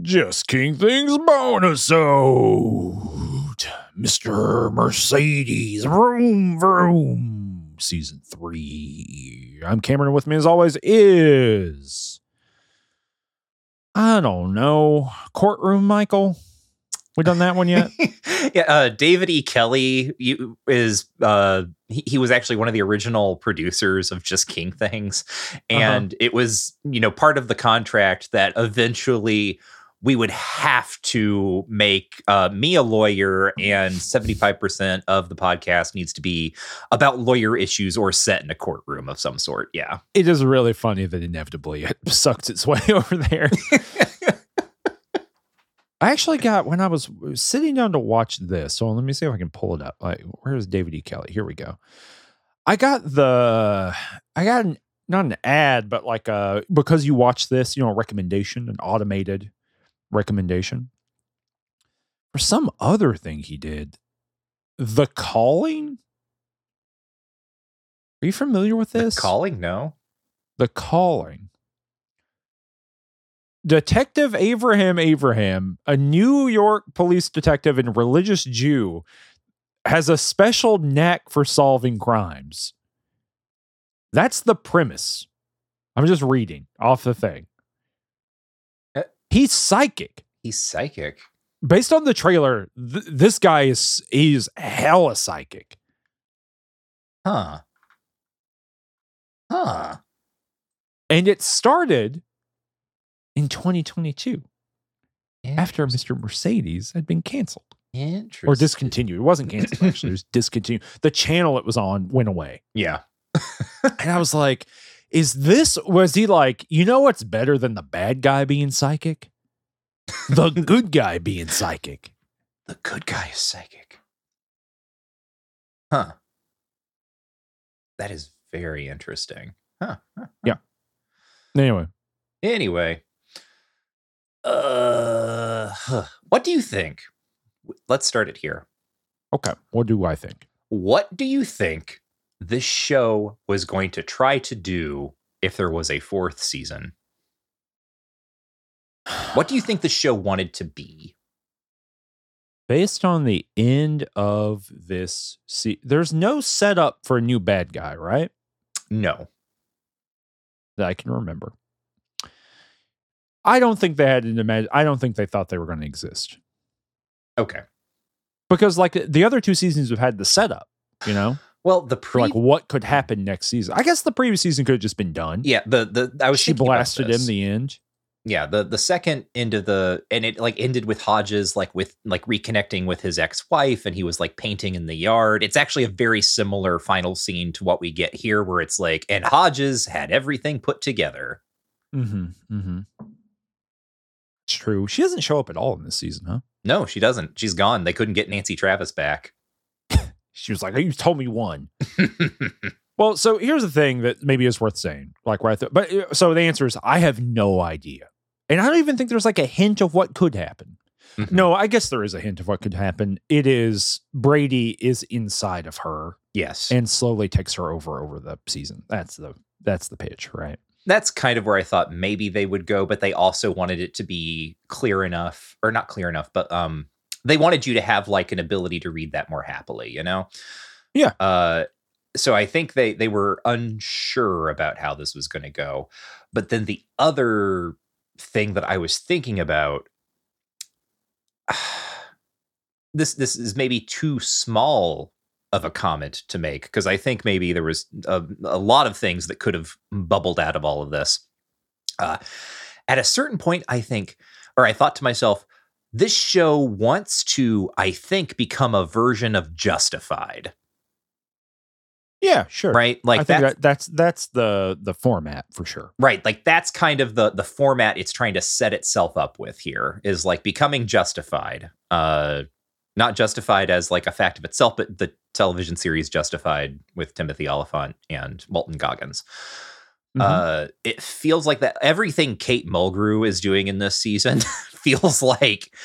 Just King Things bonus ode. Mr. Mercedes, vroom, vroom. Season 3. I'm Cameron, and with me as always is, I don't know, Courtroom Michael. We done that one yet? Yeah, David E. Kelly he was actually one of the original producers of Just King Things, and it was part of the contract that eventually we would have to make me a lawyer, and 75% of the podcast needs to be about lawyer issues or set in a courtroom of some sort. Yeah, it is really funny that inevitably it sucks its way over there. I actually got, when I was sitting down to watch this, so let me see if I can pull it up. Like, where's David E. Kelly? Here we go. I got not an ad, but like because you watch this, a recommendation, an automated recommendation for some other thing he did. The Calling? Are you familiar with this? The Calling? No. The Calling. Detective Abraham, a New York police detective and religious Jew, has a special knack for solving crimes. That's the premise. I'm just reading off the thing. He's psychic. He's psychic. Based on the trailer, this guy he's hella psychic. Huh. And it started in 2022 after Mr. Mercedes had been canceled. Interesting. Or discontinued. It wasn't canceled, actually. It was discontinued. The channel it was on went away. Yeah. And I was like, was he like, what's better than the bad guy being psychic? The good guy being psychic. The good guy is psychic. Huh. That is very interesting. Huh. Yeah. Anyway. What do you think? Let's start it here. Okay. What do I think? What do you think this show was going to try to do if there was a fourth season? What do you think the show wanted to be? Based on the end of this there's no setup for a new bad guy, right? No. That I can remember. I don't think they had I don't think they thought they were going to exist. Okay. Because like the other two seasons have had the setup, Well, like what could happen next season. I guess the previous season could have just been done. Yeah, she blasted him the end. Yeah, the second end of and it like ended with Hodges with reconnecting with his ex-wife, and he was like painting in the yard. It's actually a very similar final scene to what we get here, where it's like, and Hodges had everything put together. It's true. She doesn't show up at all in this season, huh? No, she doesn't. She's gone. They couldn't get Nancy Travis back. She was like, "You told me one." Well, so here's the thing that maybe is worth saying. So the answer is, I have no idea. And I don't even think there's like a hint of what could happen. Mm-hmm. No, I guess there is a hint of what could happen. It is Brady is inside of her. Yes. And slowly takes her over the season. That's the pitch, right? That's kind of where I thought maybe they would go, but they also wanted it to be clear enough, or not clear enough, but they wanted you to have like an ability to read that more happily, Yeah. So I think they were unsure about how this was going to go. But then the other thing that I was thinking about, this is maybe too small of a comment to make, because I think maybe there was a lot of things that could have bubbled out of all of this. At a certain point, I thought to myself, this show wants to, I think, become a version of Justified. Yeah, sure. Right? Like, I think that's the format for sure. Right. Like, that's kind of the format it's trying to set itself up with here, is like becoming Justified. Not Justified as like a fact of itself, but the television series Justified with Timothy Olyphant and Walton Goggins. It feels like that everything Kate Mulgrew is doing in this season feels like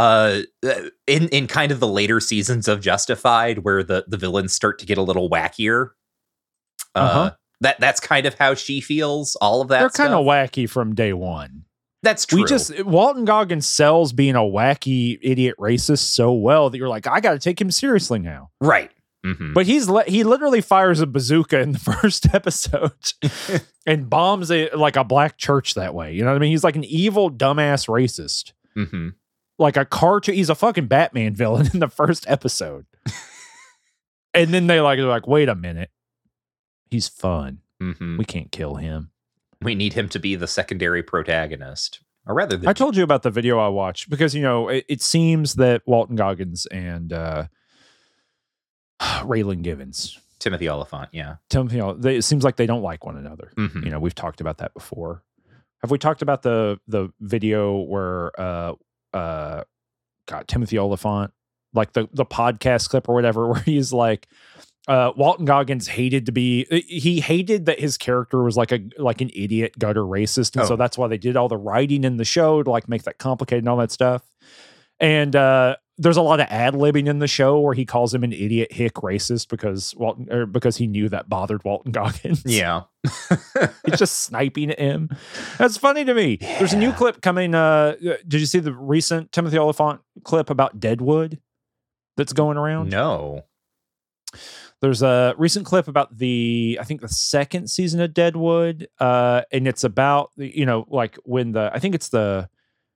in kind of the later seasons of Justified, where the villains start to get a little wackier. That's kind of how she feels. All of that. They're kind of wacky from day one. That's true. Walton Goggins sells being a wacky idiot racist so well that you're like, I got to take him seriously now. Right. Mm-hmm. But he literally fires a bazooka in the first episode and bombs a black church that way. You know what I mean? He's like an evil, dumbass racist. Mm-hmm. Like a cartoon. He's a fucking Batman villain in the first episode. And then they're like, wait a minute. He's fun. Mm-hmm. We can't kill him. We need him to be the secondary protagonist. Or rather, I told you about the video I watched because, it seems that Walton Goggins and Raylan Givens, Timothy Oliphant, yeah. It seems like they don't like one another. Mm-hmm. We've talked about that before. Have we talked about the video where Timothy Oliphant, like the podcast clip or whatever, where he's like, Walton Goggins hated that his character was like an idiot gutter racist. And so that's why they did all the writing in the show to like make that complicated and all that stuff. And there's a lot of ad-libbing in the show where he calls him an idiot hick racist because he knew that bothered Walton Goggins. Yeah. It's just sniping at him. That's funny to me. Yeah. There's a new clip coming. Did you see the recent Timothy Oliphant clip about Deadwood that's going around? No. There's a recent clip about I think the second season of Deadwood, and it's about, when the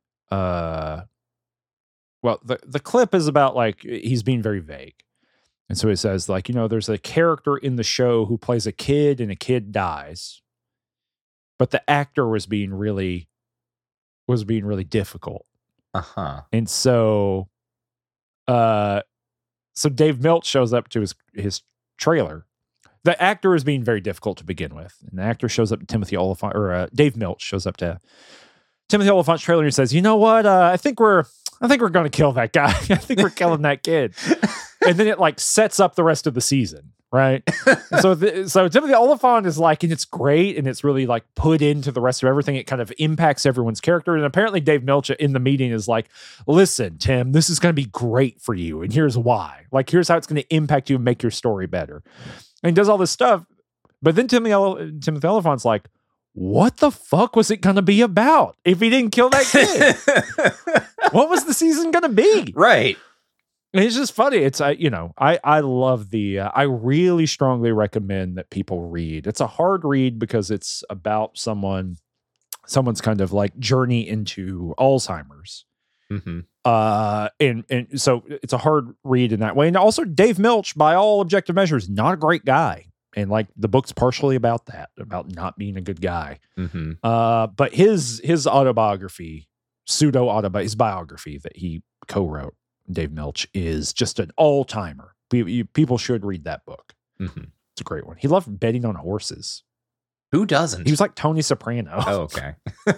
clip is about like he's being very vague. And so he says like, there's a character in the show who plays a kid and a kid dies, but the actor was being really difficult. Uh-huh. And so Dave Milch shows up to his trailer. The actor is being very difficult to begin with. And the actor shows up to Dave Milch shows up to Timothy Oliphant's trailer and he says, you know what? I think we're going to kill that guy. I think we're killing that kid. And then it like sets up the rest of the season. Right. So Timothy Oliphant is like, and it's great. And it's really like put into the rest of everything. It kind of impacts everyone's character. And apparently Dave Milch in the meeting is like, listen, Tim, this is going to be great for you. And here's why. Like, here's how it's going to impact you and make your story better. And he does all this stuff. But then Timothy Oliphant's like, what the fuck was it going to be about if he didn't kill that kid? What was the season going to be? Right. And it's just funny. It's, I love I really strongly recommend that people read. It's a hard read because it's about someone's kind of like journey into Alzheimer's. Mm-hmm. And so it's a hard read in that way. And also Dave Milch, by all objective measures, not a great guy. And like the book's partially about that, about not being a good guy. Mm-hmm. But his autobiography, his biography that he co-wrote, Dave Milch, is just an all-timer. People should read that book. Mm-hmm. It's a great one. He loved betting on horses. Who doesn't? He was like Tony Soprano. Oh, okay.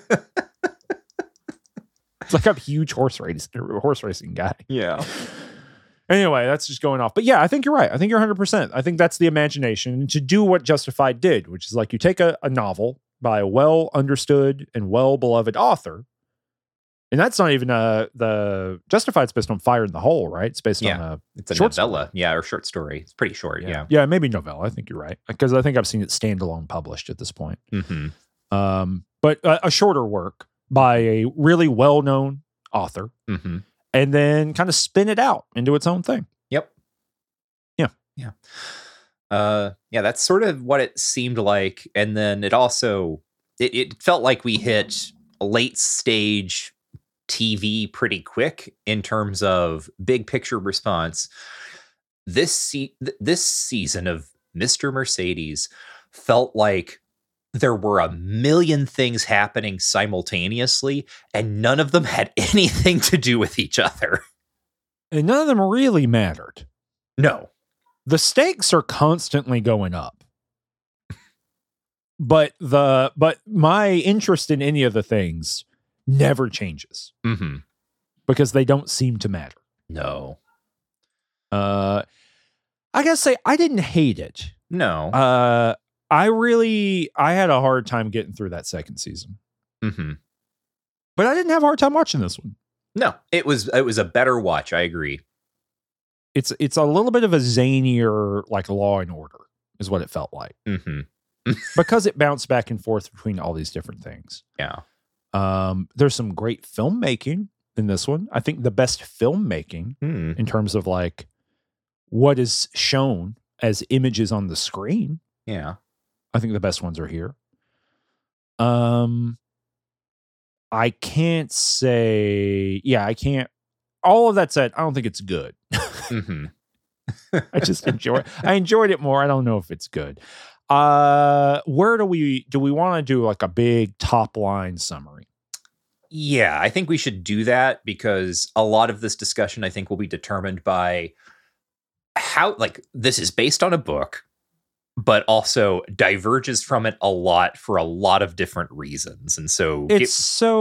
It's like a huge horse racing guy. Yeah. Anyway, that's just going off. But yeah, I think you're right. I think you're 100%. I think that's the imagination to do what Justified did, which is like you take a novel by a well-understood and well-beloved author. And that's not even the Justified's based on Fire in the Hole, right? It's based on it's a novella, or short story. It's pretty short, yeah. Yeah, maybe novella. I think you're right. Because I think I've seen it standalone published at this point. Mm-hmm. But a shorter work by a really well-known author, mm-hmm. and then kind of spin it out into its own thing. Yep. Yeah. That's sort of what it seemed like. And then it also, it felt like we hit a late stage TV pretty quick in terms of big picture response. This season of Mr. Mercedes felt like there were a million things happening simultaneously, and none of them had anything to do with each other. And none of them really mattered. No. The stakes are constantly going up. But my interest in any of the things never changes. Mm-hmm. Because they don't seem to matter. No. I gotta say, I didn't hate it. No. I had a hard time getting through that second season. Mm-hmm. But I didn't have a hard time watching this one. No, it was a better watch. I agree. It's a little bit of a zanier, like Law and Order, is what it felt like. Mm-hmm. Because it bounced back and forth between all these different things. Yeah. There's some great filmmaking in this one. I think the best filmmaking in terms of like what is shown as images on the screen. Yeah. I think the best ones are here. I can't say, I can't. All of that said, I don't think it's good. Mm-hmm. I just I enjoyed it more. I don't know if it's good. Where do we want to do like a big top line summary? Yeah, I think we should do that because a lot of this discussion, I think, will be determined by how, like, this is based on a book, but also diverges from it a lot for a lot of different reasons. And so it's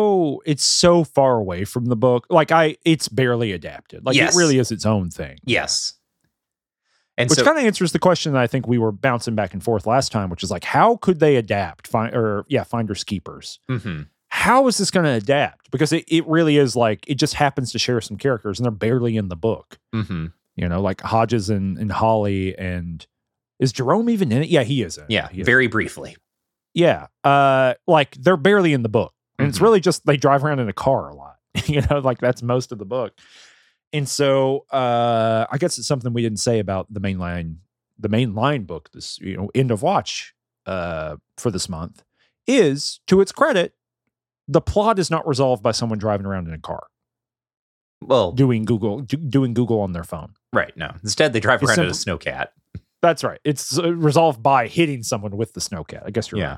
so far away from the book. Like it's barely adapted. Like yes. It really is its own thing. Yes. And which kind of answers the question that I think we were bouncing back and forth last time, which is like, how could they adapt Finders Keepers? Mm-hmm. How is this going to adapt? Because it really is like, it just happens to share some characters and they're barely in the book. Mm-hmm. You know, like Hodges and Holly, and is Jerome even in it? Yeah, he is in it. Yeah, he is. Very briefly. Yeah. Like they're barely in the book. And it's really just, they drive around in a car a lot. You know, like that's most of the book. And so I guess it's something we didn't say about the mainline book, this, you know, End of Watch for this month, is, to its credit, the plot is not resolved by someone driving around in a car. Well, doing Google on their phone. Right. No. Instead, they drive around in a snowcat. That's right. It's resolved by hitting someone with the snowcat. I guess you're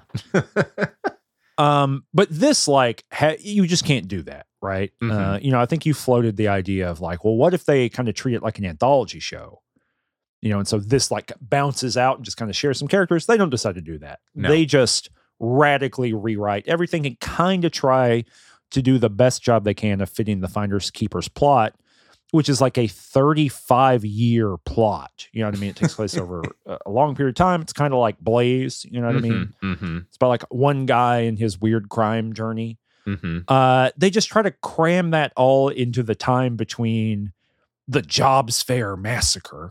right. But this, like, you just can't do that, right? Mm-hmm. You know, I think you floated the idea of like, well, what if they kind of treat it like an anthology show? You know, and so this like bounces out and just kind of shares some characters. They don't decide to do that. No. They just radically rewrite everything and kind of try to do the best job they can of fitting the Finders Keepers plot, which is like a 35-year plot. You know what I mean? It takes place over a long period of time. It's kind of like Blaze. You know what I mean? Mm-hmm. It's about like one guy and his weird crime journey. Mm-hmm. They just try to cram that all into the time between the Jobs Fair massacre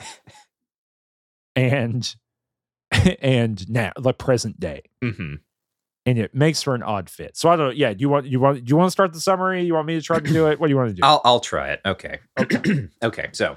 and now the present day. Mm-hmm. And it makes for an odd fit. So I don't know. Yeah. Do you want to start the summary? You want me to try to do it? What do you want to do? I'll try it. Okay. Okay. So,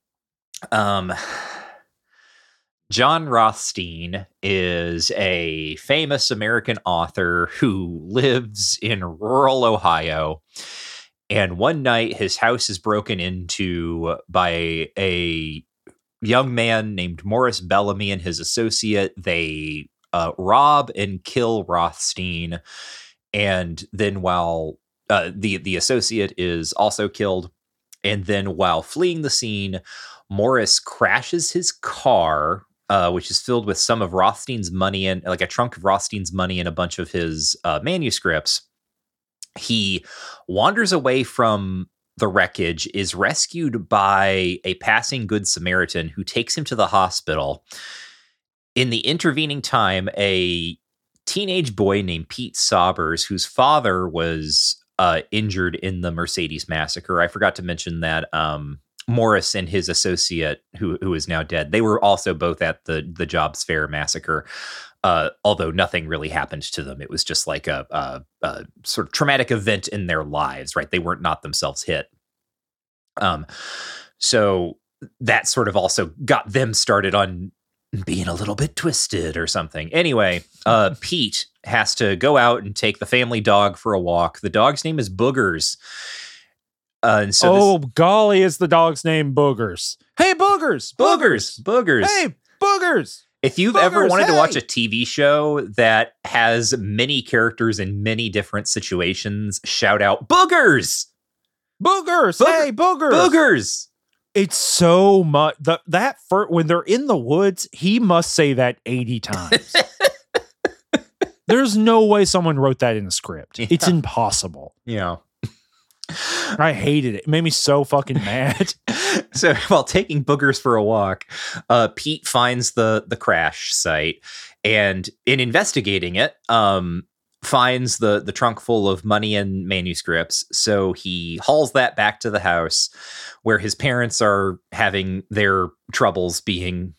John Rothstein is a famous American author who lives in rural Ohio. And one night his house is broken into by a young man named Morris Bellamy and his associate. They rob and kill Rothstein. And then while the associate is also killed, and then while fleeing the scene, Morris crashes his car, which is filled with some of Rothstein's money and like a trunk of Rothstein's money and a bunch of his manuscripts. He wanders away from the wreckage, is rescued by a passing Good Samaritan who takes him to the hospital. In the intervening time, a teenage boy named Pete Saubers, whose father was injured in the Mercedes massacre. I forgot to mention that Morris and his associate, who is now dead, they were also both at the Jobs Fair massacre, although nothing really happened to them. It was just like a sort of traumatic event in their lives, right? They weren't not themselves hit. So that sort of also got them started on being a little bit twisted or something. Anyway, Pete has to go out and take the family dog for a walk. The dog's name is Boogers. And so golly, is the dog's name Boogers? Hey, Boogers! Boogers! Hey, Boogers! If you've ever wanted to watch a TV show that has many characters in many different situations, shout out Boogers! Boogers! Hey, Boogers! Boogers! It's so much when they're in the woods, he must say that 80 times. There's no way someone wrote that in a script. Yeah. It's impossible. Yeah. I hated it. It made me so fucking mad. So while taking Boogers for a walk, Pete finds the crash site, and in investigating it, finds the trunk full of money and manuscripts. So he hauls that back to the house where his parents are having their troubles being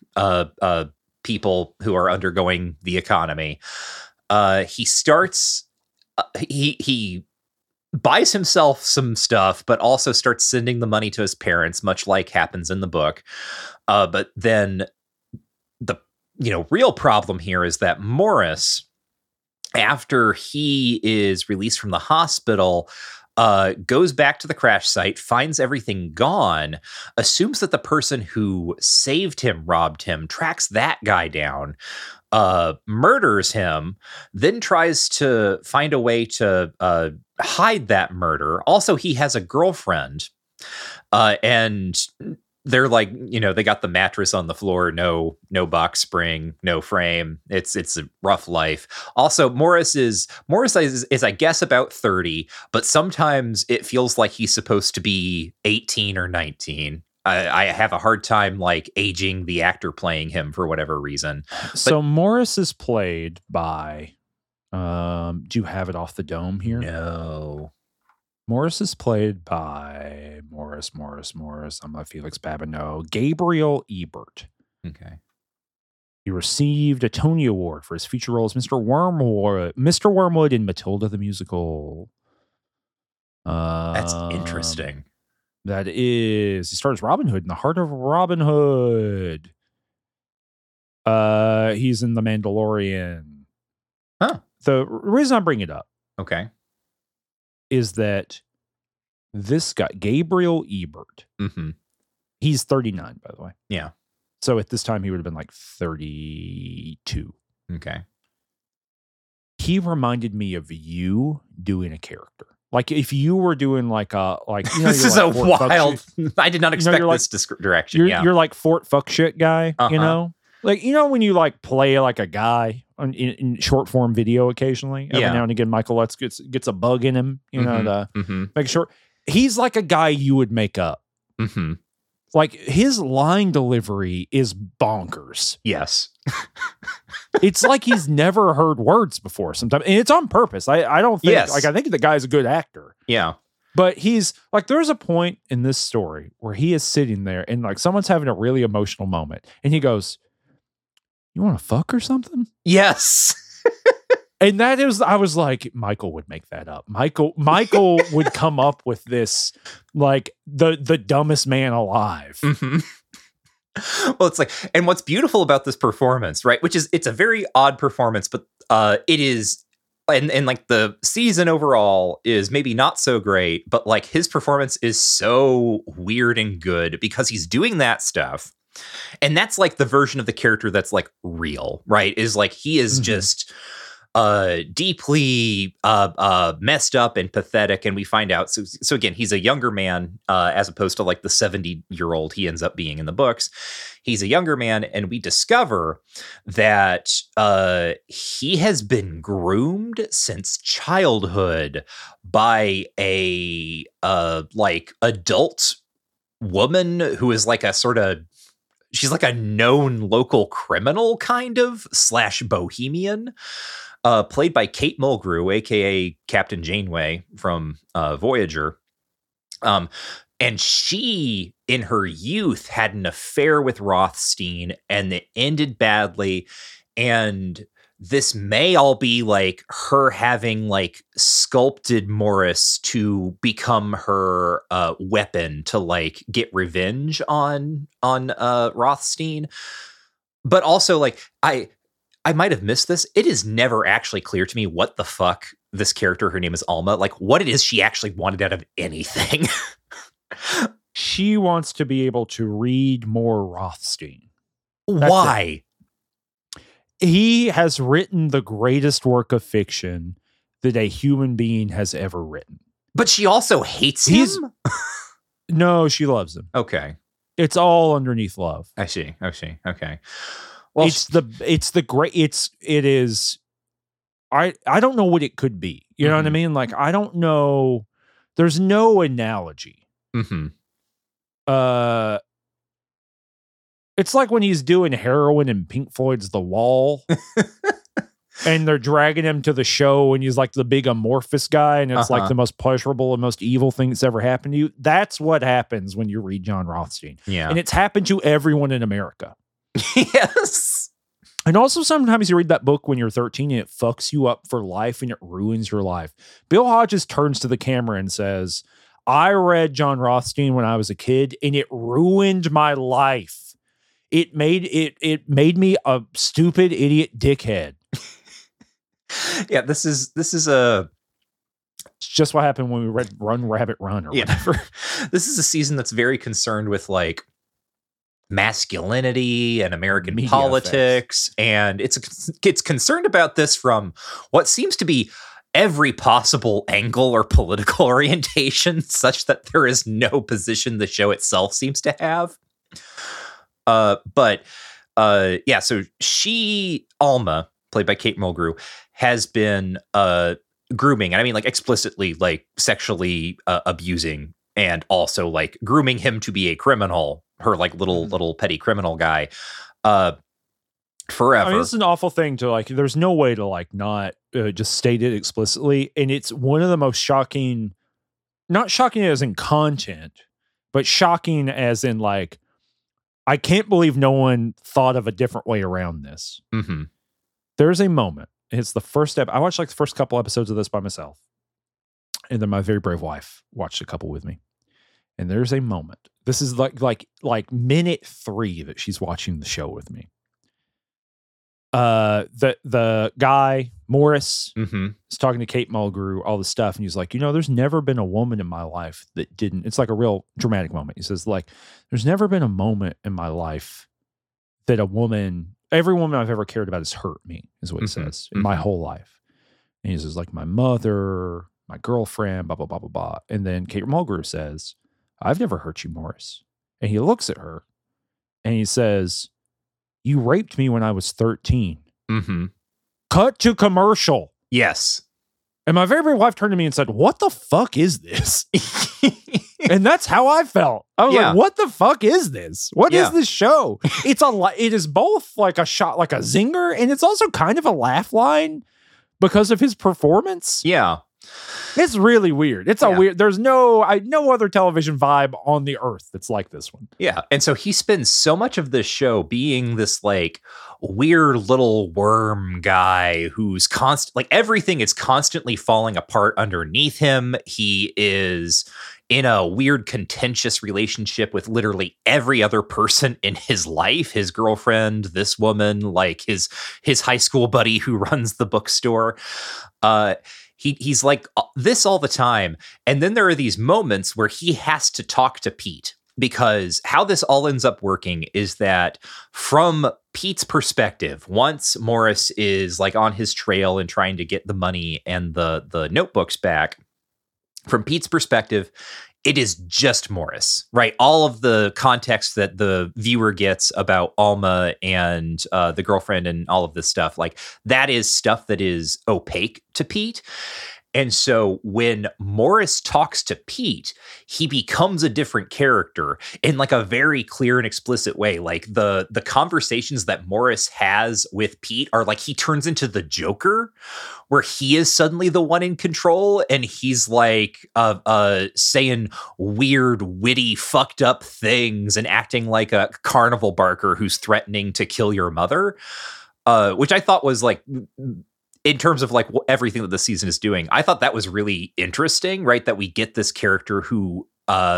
people who are undergoing the economy. He starts he buys himself some stuff, but also starts sending the money to his parents, much like happens in the book. But then the real problem here is that Morris, after he is released from the hospital, goes back to the crash site, finds everything gone, assumes that the person who saved him robbed him, tracks that guy down, murders him, then tries to find a way to hide that murder. Also, he has a girlfriend, and they're like, they got the mattress on the floor, no box spring, no frame. It's a rough life. Also, Morris is I guess about 30, but sometimes it feels like he's supposed to be 18 or 19. I have a hard time like aging the actor playing him for whatever reason. So Morris is played by, do you have it off the dome here? No. Morris is played by Morris. I'm like Felix Babineau. Gabriel Ebert. Okay. He received a Tony Award for his feature role as Mr. Wormwood in Matilda the Musical. That's interesting. That is, he stars Robin Hood in The Heart of Robin Hood. He's in The Mandalorian. Huh. The reason I bring it up, okay, is that this guy, Gabriel Ebert, he's 39, by the way. Yeah. So at this time, he would have been like 32. Okay. He reminded me of you doing a character. Like if you were doing like this is like a wild. I did not expect this direction. You're like Fort Fuck Shit guy, like when you like play like a guy in short form video occasionally. Every now and again, Michael Lutz gets a bug in him, to make sure he's like a guy you would make up. Like his line delivery is bonkers. Yes. It's like he's never heard words before sometimes. And it's on purpose. I don't think I think the guy's a good actor. Yeah. But he's like, there's a point in this story where he is sitting there and like someone's having a really emotional moment. And he goes, "You want to fuck or something?" Yes. And that is, I was like, Michael would make that up. Michael would come up with this, like the dumbest man alive. Well, it's like, and what's beautiful about this performance, right? Which is, it's a very odd performance, but it is, and like the season overall is maybe not so great, but like his performance is so weird and good because he's doing that stuff. And that's like the version of the character that's like real, right? Is like, he is just deeply messed up and pathetic, and we find out so again, he's a younger man as opposed to like the 70-year-old he ends up being in the books. He's a younger man, and we discover that he has been groomed since childhood by a like adult woman who is like a sort of, she's like a known local criminal kind of / bohemian, played by Kate Mulgrew, aka Captain Janeway from Voyager. And she, in her youth, had an affair with Rothstein, and it ended badly. And this may all be like her having like sculpted Morris to become her weapon to like get revenge on Rothstein. But also, like, I might have missed this. It is never actually clear to me what the fuck this character, her name is Alma, like what it is she actually wanted out of anything. She wants to be able to read more Rothstein. Why? He has written the greatest work of fiction that a human being has ever written. But she also hates him? No, she loves him. Okay. It's all underneath love. I see. Okay. Well, it is. I don't know what it could be. You know what I mean? Like, I don't know. There's no analogy. It's like when he's doing heroin in Pink Floyd's The Wall and they're dragging him to the show and he's like the big amorphous guy and it's like the most pleasurable and most evil thing that's ever happened to you. That's what happens when you read John Rothstein. Yeah. And it's happened to everyone in America. Yes. And also sometimes you read that book when you're 13 and it fucks you up for life and it ruins your life. Bill Hodges turns to the camera and says, I read John Rothstein when I was a kid and it ruined my life. It made me a stupid idiot dickhead. Yeah, this is it's just what happened when we read Run Rabbit Run or whatever. This is a season that's very concerned with like masculinity and American Media politics, and it's concerned about this from what seems to be every possible angle or political orientation, such that there is no position the show itself seems to have. So Alma, played by Kate Mulgrew, has been grooming, and I mean like explicitly like sexually abusing and also like grooming him to be a criminal, her like little petty criminal guy, forever. I mean, it's an awful thing to like, there's no way to like not just state it explicitly. And it's one of the most shocking, not shocking as in content, but shocking as in like, I can't believe no one thought of a different way around this. Mm-hmm. There's a moment. It's the first step. I watched like the first couple episodes of this by myself. And then my very brave wife watched a couple with me. And there's a moment. This is like minute 3 that she's watching the show with me. The guy, Morris, is talking to Kate Mulgrew, all this stuff. And he's like, there's never been a woman in my life that didn't, it's like a real dramatic moment. He says like, there's never been a moment in my life that every woman I've ever cared about has hurt me, is what he says, in my whole life. And he says like my mother, my girlfriend, blah, blah, blah, blah, blah. And then Kate Mulgrew says, I've never hurt you, Morris. And he looks at her and he says, you raped me when I was 13. Mm-hmm. Cut to commercial. Yes. And my very brave wife turned to me and said, what the fuck is this? And that's how I felt. I was like, what the fuck is this? What is this show? It is both like a shot, like a zinger, and it's also kind of a laugh line because of his performance. Yeah. It's really weird. It's a weird, there's no other television vibe on the earth that's like this one. Yeah. And so he spends so much of this show being this like weird little worm guy who's everything is constantly falling apart underneath him. He is in a weird contentious relationship with literally every other person in his life, his girlfriend, this woman, like his high school buddy who runs the bookstore. He's like this all the time. And then there are these moments where he has to talk to Pete, because how this all ends up working is that from Pete's perspective, once Morris is like on his trail and trying to get the money and the notebooks back, from Pete's perspective, it is just Morris, right? All of the context that the viewer gets about Alma and the girlfriend and all of this stuff, like that is stuff that is opaque to Pete. And so when Morris talks to Pete, he becomes a different character in like a very clear and explicit way. Like the conversations that Morris has with Pete are like he turns into the Joker, where he is suddenly the one in control, and he's like saying weird, witty, fucked up things and acting like a carnival barker who's threatening to kill your mother, which I thought was like, in terms of like everything that the season is doing, I thought that was really interesting, right? That we get this character who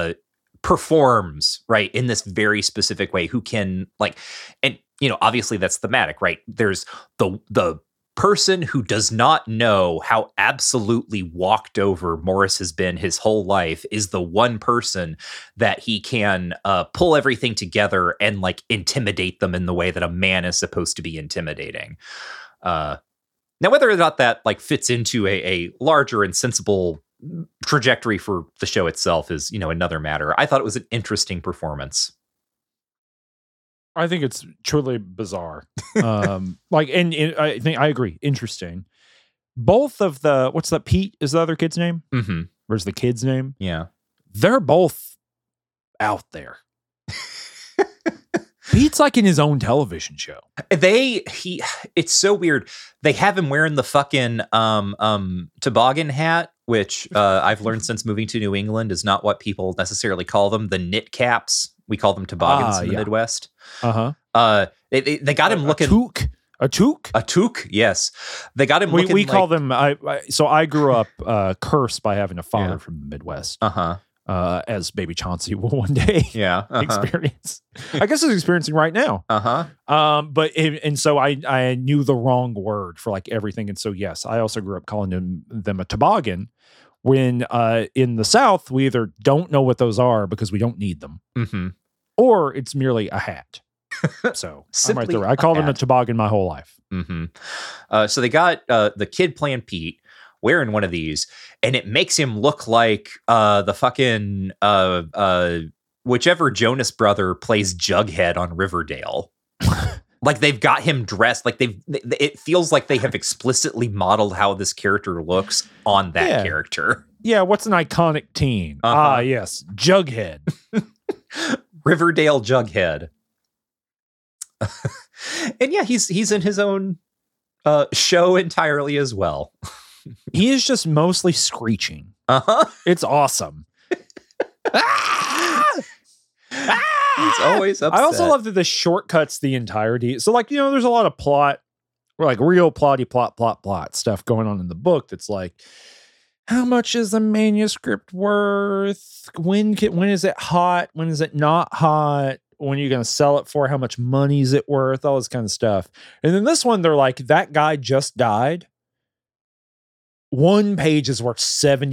performs, right, in this very specific way, who can like, and obviously that's thematic, right? There's the person who does not know how absolutely walked over Morris has been his whole life is the one person that he can pull everything together and like intimidate them in the way that a man is supposed to be intimidating. Now, whether or not that like fits into a larger and sensible trajectory for the show itself is, another matter. I thought it was an interesting performance. I think it's truly bizarre. And I think I agree. Interesting. Both of what's that? Pete is the other kid's name? Mm-hmm. Where's the kid's name? Yeah. They're both out there. Pete's like in his own television show. It's so weird. They have him wearing the fucking toboggan hat, which I've learned since moving to New England is not what people necessarily call them. The knit caps, we call them toboggans in the Midwest. Uh-huh. They got him looking toque. A toque? A toque, yes. They got him looking We call like, them. So I grew up cursed by having a father Yeah. from the Midwest, uh-huh. as baby Chauncey will one day Yeah. Uh-huh. experience. I guess he's experiencing right now. Uh-huh. And so I knew the wrong word for like everything, and so yes, I also grew up calling them a toboggan. When in the South, we either don't know what those are because we don't need them, Mm-hmm. or it's merely a hat. So I'm right Simply there. I called a them a hat. toboggan my whole life. Mm-hmm. So they got the kid playing Pete wearing one of these, and it makes him look like the fucking whichever Jonas brother plays Jughead on Riverdale. Like they've got him dressed like it feels like they have explicitly modeled how this character looks on that Yeah. character. Yeah, what's an iconic teen? Ah, yes, Jughead. Riverdale Jughead. And yeah, he's in his own show entirely as well. He is just mostly screeching. Uh-huh. It's awesome. He's always upset. I also love that the shortcuts the entirety. So, like, there's a lot of plot, or like real plot stuff going on in the book that's like, how much is the manuscript worth? When is it hot? When is it not hot? When are you going to sell it for? How much money is it worth? All this kind of stuff. And then this one, they're like, that guy just died. One page is worth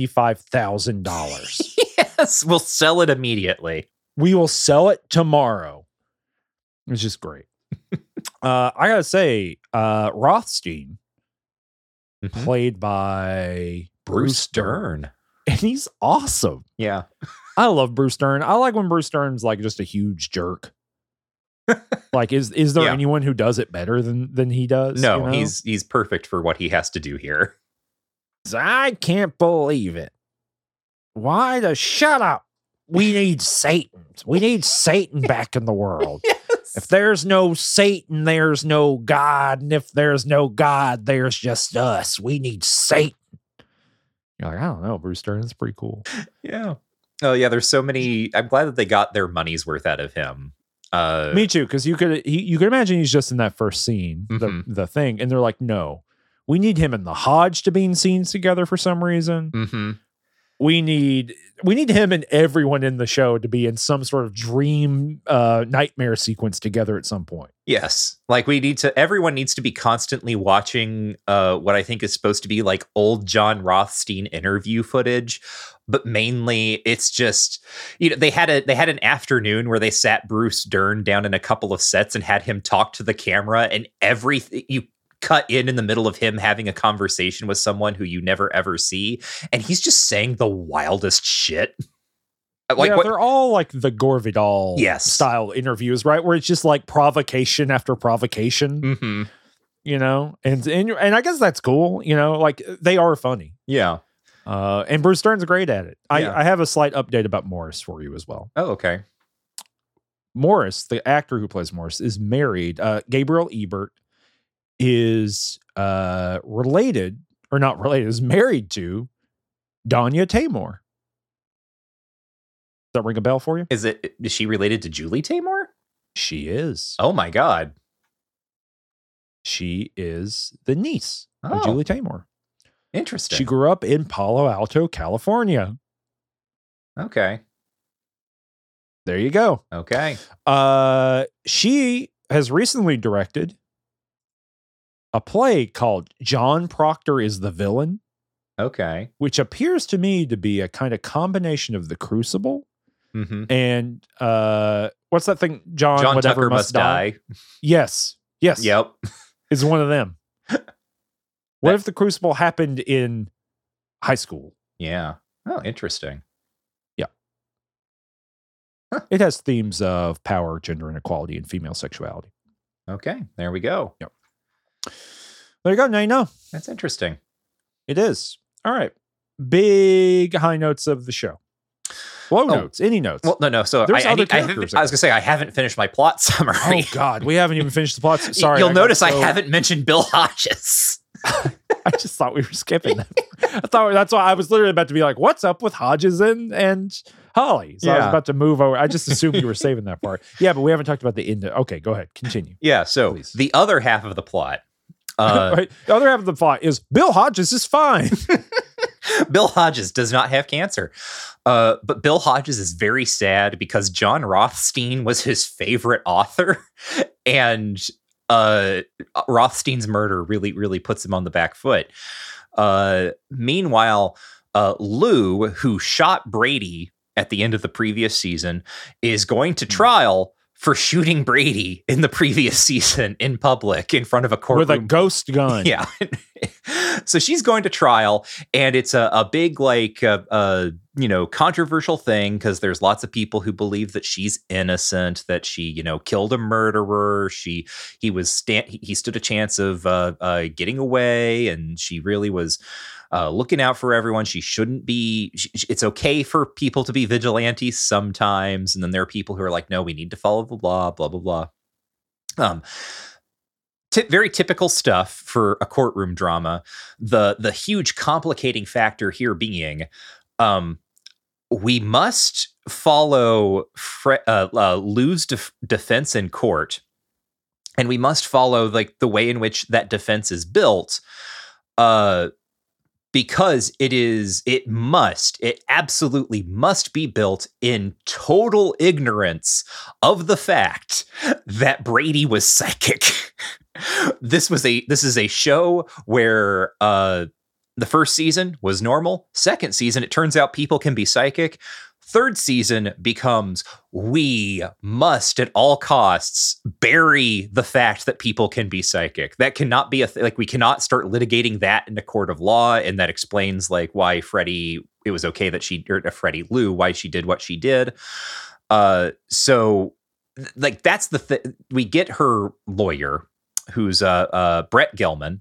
$75,000. Yes, we'll sell it immediately. We will sell it tomorrow. It's just great. I gotta say, Rothstein, Mhm. played by Bruce Dern. and he's awesome. Yeah. I love Bruce Dern. I like when Bruce Dern's like just a huge jerk. Like, is there Yeah. anyone who does it better than he does? No, you know? he's perfect for what he has to do here. I can't believe it. Why the shut up? We need Satan. We need Satan back in the world. Yes. If there's no Satan, there's no God. And if there's no God, there's just us. We need Satan. You're like, I don't know, Bruce Dern. It's pretty cool. Yeah. Oh yeah, there's so many. I'm glad that they got their money's worth out of him. Me too, because you could imagine he's just in that first scene, Mhm. the thing, and they're like, no, we need him and the Hodge to be in scenes together for some reason. Mm-hmm. We need him and everyone in the show to be in some sort of dream nightmare sequence together at some point. Yes. Like everyone needs to be constantly watching what I think is supposed to be like old John Rothstein interview footage, but mainly it's just, they had an afternoon where they sat Bruce Dern down in a couple of sets and had him talk to the camera, and you cut in the middle of him having a conversation with someone who you never ever see, and he's just saying the wildest shit. Like, yeah, what, they're all like the Gore Vidal Yes. style interviews, right? Where it's just like provocation after provocation, mm-hmm. and I guess that's cool, like they are funny. Yeah. And Bruce Dern's great at it. Yeah. I have a slight update about Morris for you as well. Oh, okay. Morris, the actor who plays Morris, is married. Gabriel Ebert is related, or not related, is married to Danya Tamor. Does that ring a bell for you? Is she related to Julie Taymor? She is. Oh my God. She is the niece Oh. of Julie Taymor. Interesting. She grew up in Palo Alto, California. Okay. There you go. Okay. She has recently directed a play called John Proctor is the Villain, Okay. which appears to me to be a kind of combination of The Crucible Mm-hmm. and what's that thing? John whatever Tucker Must Die. Yes. Yep. Is one of them. What if The Crucible happened in high school? Yeah. Oh, interesting. It has themes of power, gender inequality, and female sexuality. Okay. There we go. There you go. Now you know. That's interesting. It is. All right. Big high notes of the show. Low notes. Any notes. Well, no. So There's I other was going characters, to say, I haven't finished my plot summary. Oh, God. We haven't even finished the plot. Sorry. You'll notice I haven't mentioned Bill Hodges. I just thought we were skipping that. I thought that's why I was literally about to be like, what's up with Hodges and Holly. So I was Yeah. about to move over. I just assumed you were saving that part. Yeah, but we haven't talked about the end. Okay, go ahead. Continue. Yeah. So Please. the other half of the plot, Right? The other half of the plot is Bill Hodges is fine. Bill Hodges does not have cancer. But Bill Hodges is very sad because John Rothstein was his favorite author. And Rothstein's murder really, really puts him on the back foot. Meanwhile, Lou, who shot Brady at the end of the previous season, is going to trial for shooting Brady in the previous season in public in front of a courtroom. With a ghost gun. Yeah. So she's going to trial, and it's a big, like, controversial thing because there's lots of people who believe that she's innocent, that she, killed a murderer. He stood a chance of getting away, and she really was looking out for everyone. She shouldn't be. It's okay for people to be vigilantes sometimes, and then there are people who are like, no, we need to follow the law. Blah blah blah. Very typical stuff for a courtroom drama. The huge complicating factor here being, we must follow Lou's defense in court, and we must follow like the way in which that defense is built. Because it absolutely must be built in total ignorance of the fact that Brady was psychic. This is a show where the first season was normal. Second season, it turns out people can be psychic. Third season becomes, we must at all costs bury the fact that people can be psychic. That cannot be we cannot start litigating that in a court of law. And that explains like why it was okay that Lou, why she did what she did. So like, that's the thing. We get her lawyer, who's Brett Gelman,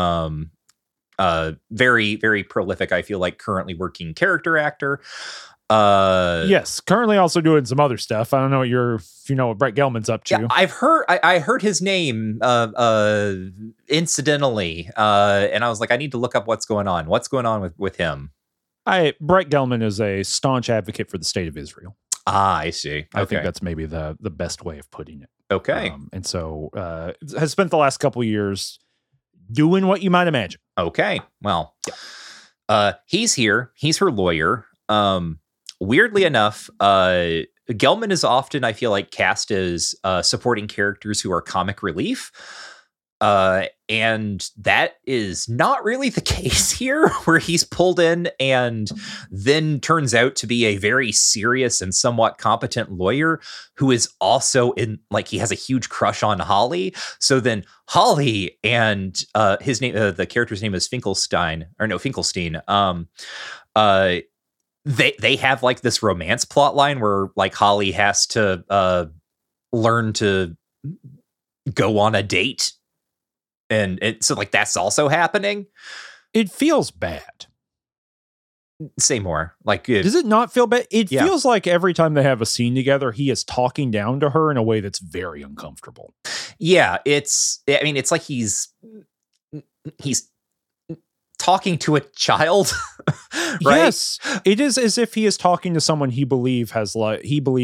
very, very prolific, I feel like currently working character actor. Yes, currently also doing some other stuff. I don't know if you know what Brett Gelman's up to. Yeah, I've heard I heard his name incidentally, and I was like, I need to look up what's going on. What's going on with him? Brett Gelman is a staunch advocate for the state of Israel. Ah, I see. Okay. I think that's maybe the best way of putting it. Okay. And so has spent the last couple of years doing what you might imagine. Okay. Well, he's here. He's her lawyer. Weirdly enough, Gelman is often, I feel like, cast as supporting characters who are comic relief. And that is not really the case here, where he's pulled in and then turns out to be a very serious and somewhat competent lawyer who is also he has a huge crush on Holly. So then Holly and his name, the character's name is Finkelstein. They have like this romance plot line where like Holly has to learn to go on a date. And so like that's also happening. It feels bad. Say more. Does it not feel bad? It Yeah. feels like every time they have a scene together, he is talking down to her in a way that's very uncomfortable. Yeah, it's like he's talking to a child. Right? Yes, it is as if he is talking to someone he believes has the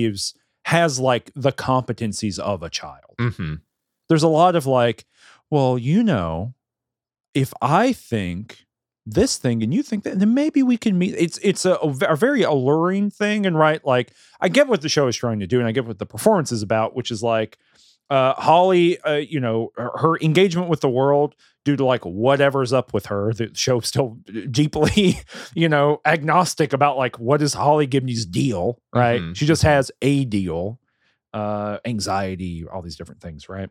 competencies of a child. Mm-hmm. There's a lot of like, well, if I think this thing and you think that, then maybe we can meet. It's a very alluring thing, and right, like I get what the show is trying to do, and I get what the performance is about, which is like Holly, her engagement with the world due to like whatever's up with her. The show's still deeply, agnostic about like what is Holly Gibney's deal, right? Mhm. She just has a deal, anxiety, all these different things, right?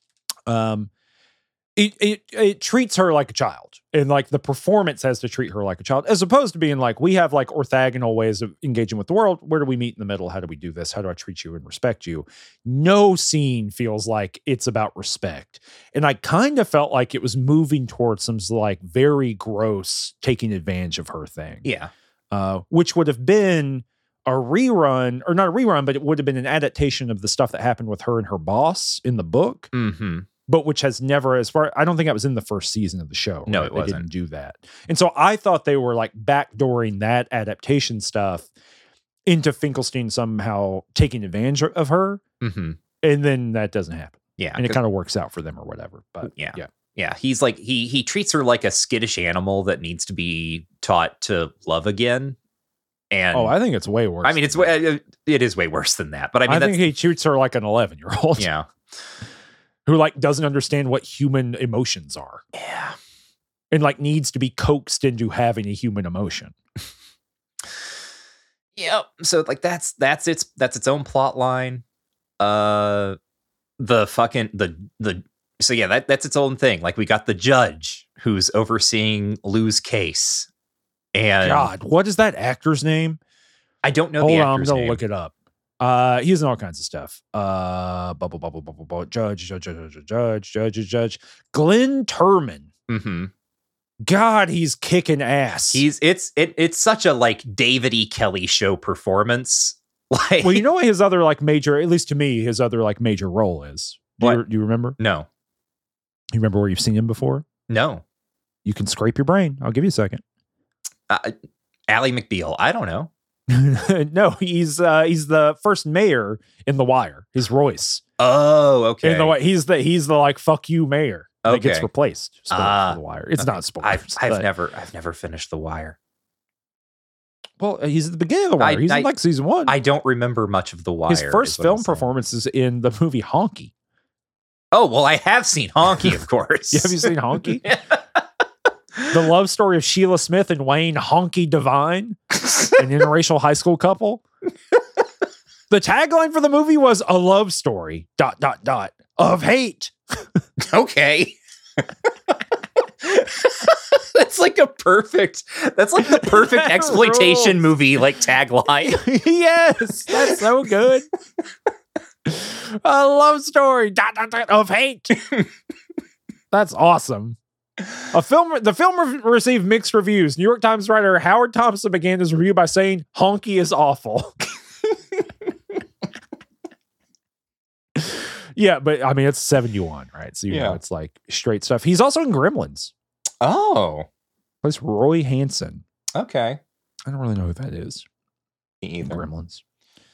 It treats her like a child, and like the performance has to treat her like a child, as opposed to being like, we have like orthogonal ways of engaging with the world. Where do we meet in the middle? How do we do this? How do I treat you and respect you? No scene feels like it's about respect. And I kind of felt like it was moving towards some like very gross taking advantage of her thing. Yeah. Which would have been a rerun, or not a rerun, but it would have been an adaptation of the stuff that happened with her and her boss in the book. Mm-hmm. But which has never, I don't think that was in the first season of the show. No, right? it wasn't. They didn't do that. And so I thought they were like backdooring that adaptation stuff into Finkelstein somehow taking advantage of her, Mm-hmm. and then that doesn't happen. Yeah, And it kind of works out for them or whatever. But Yeah. yeah. Yeah, he's like he treats her like a skittish animal that needs to be taught to love again. And Oh, I think it's way worse. I mean, it is way worse than that. But I mean, I that's, think he treats her like an 11-year-old yeah, who like doesn't understand what human emotions are yeah, and like needs to be coaxed into having a human emotion. yep. So like that's its own plot line. The so yeah, that's its own thing. Like we got the judge who's overseeing Lou's case, and God, what is that actor's name? I don't know Hold the on, I'm actor's gonna name. look it up. He's in all kinds of stuff. Judge. Glenn Turman. Mm-hmm. God, he's kicking ass. It's such a like David E. Kelly show performance. Like, well, you know what his other like major, at least to me, his other like major role is. Do you remember? No, You remember where you've seen him before? no. You can scrape your brain. I'll give you a second. Ally McBeal. I don't know. No, he's the first mayor in The Wire. He's Royce. Oh, okay. He's the like fuck you mayor that gets Okay. replaced. Spoilers for The Wire. It's not spoilers. I've but- never finished The Wire. Well, he's at the beginning of The Wire. He's in like season 1. I don't remember much of The Wire. His first is what I'm film saying. performance is in the movie Honky. Oh, well, I have seen Honky, of course. Have you seen Honky? The love story of Sheila Smith and Wayne Honky Devine, an interracial high school couple. The tagline for the movie was a love story, ... of hate. Okay. That's like the perfect exploitation Rules. movie like tagline. Yes, that's so good. A love story ... of hate. That's awesome. The film received mixed reviews. New York Times writer Howard Thompson began his review by saying, "Honky is awful." Yeah, but I mean, it's 71, right? So you know it's like straight stuff. He's also in Gremlins. Oh, Plays Roy Hansen. okay. I don't really know who that is. Me either. Gremlins.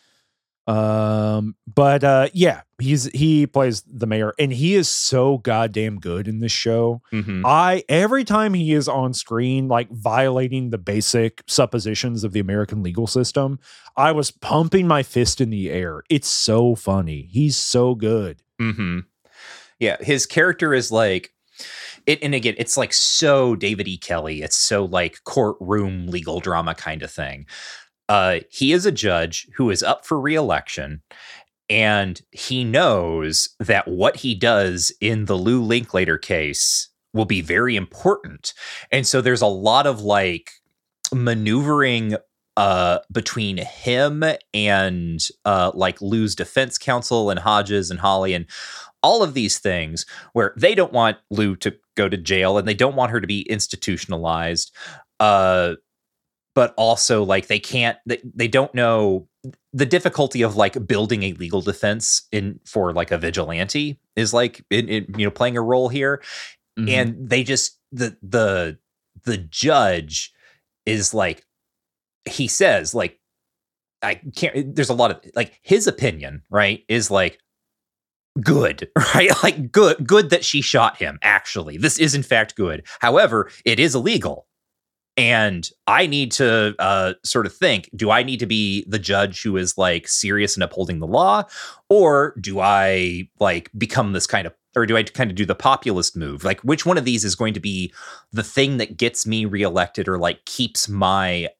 But yeah, he plays the mayor, and he is so goddamn good in this show. Mm-hmm. Every time he is on screen, like violating the basic suppositions of the American legal system, I was pumping my fist in the air. It's so funny. He's so good. Mm-hmm. Yeah, his character is like it, and again, it's like so David E. Kelly. It's so like courtroom legal drama kind of thing. He is a judge who is up for re-election, and he knows that what he does in the Lou Linklater case will be very important. And so there's a lot of like maneuvering between him and like Lou's defense counsel and Hodges and Holly and all of these things where they don't want Lou to go to jail and they don't want her to be institutionalized. But also like they don't know the difficulty of like building a legal defense for like a vigilante is like in playing a role here. Mm-hmm. And they just the judge is like, he says like, I can't, there's a lot of like his opinion, right, is like good, right? Like good that she shot him. Actually, this is in fact good. However, it is illegal. And I need to sort of think, do I need to be the judge who is like serious in upholding the law? Or do I like become this kind of, or do I kind of do the populist move? Like which one of these is going to be the thing that gets me reelected or like keeps my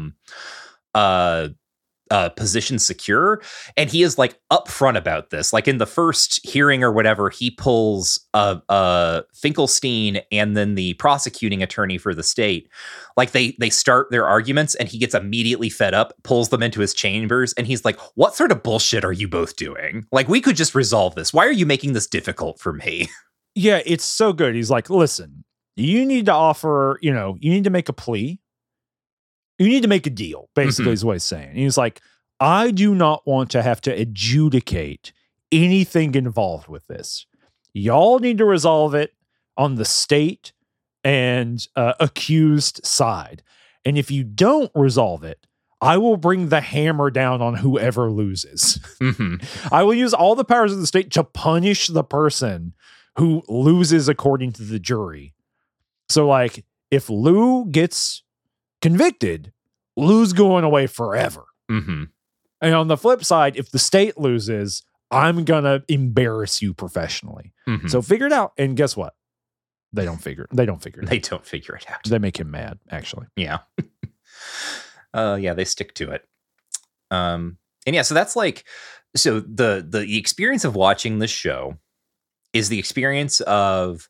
position secure? And he is like upfront about this. Like in the first hearing or whatever, he pulls Finkelstein and then the prosecuting attorney for the state. Like they start their arguments and he gets immediately fed up, pulls them into his chambers, and he's like, what sort of bullshit are you both doing? Like, we could just resolve this. Why are you making this difficult for me? Yeah, it's so good. He's like, listen, you need to offer, you need to make a plea. You need to make a deal, basically, is what he's saying. And he's like, I do not want to have to adjudicate anything involved with this. Y'all need to resolve it on the state and accused side. And if you don't resolve it, I will bring the hammer down on whoever loses. Mm-hmm. I will use all the powers of the state to punish the person who loses according to the jury. So, like, if Lou gets convicted, Lou's going away forever. Mm-hmm. And on the flip side, if the state loses, I'm going to embarrass you professionally. Mm-hmm. So figure it out. And guess what? They don't figure it out. They don't figure it out. They make him mad, actually. Yeah. Yeah, they stick to it. And yeah, so that's like, so the experience of watching this show is the experience of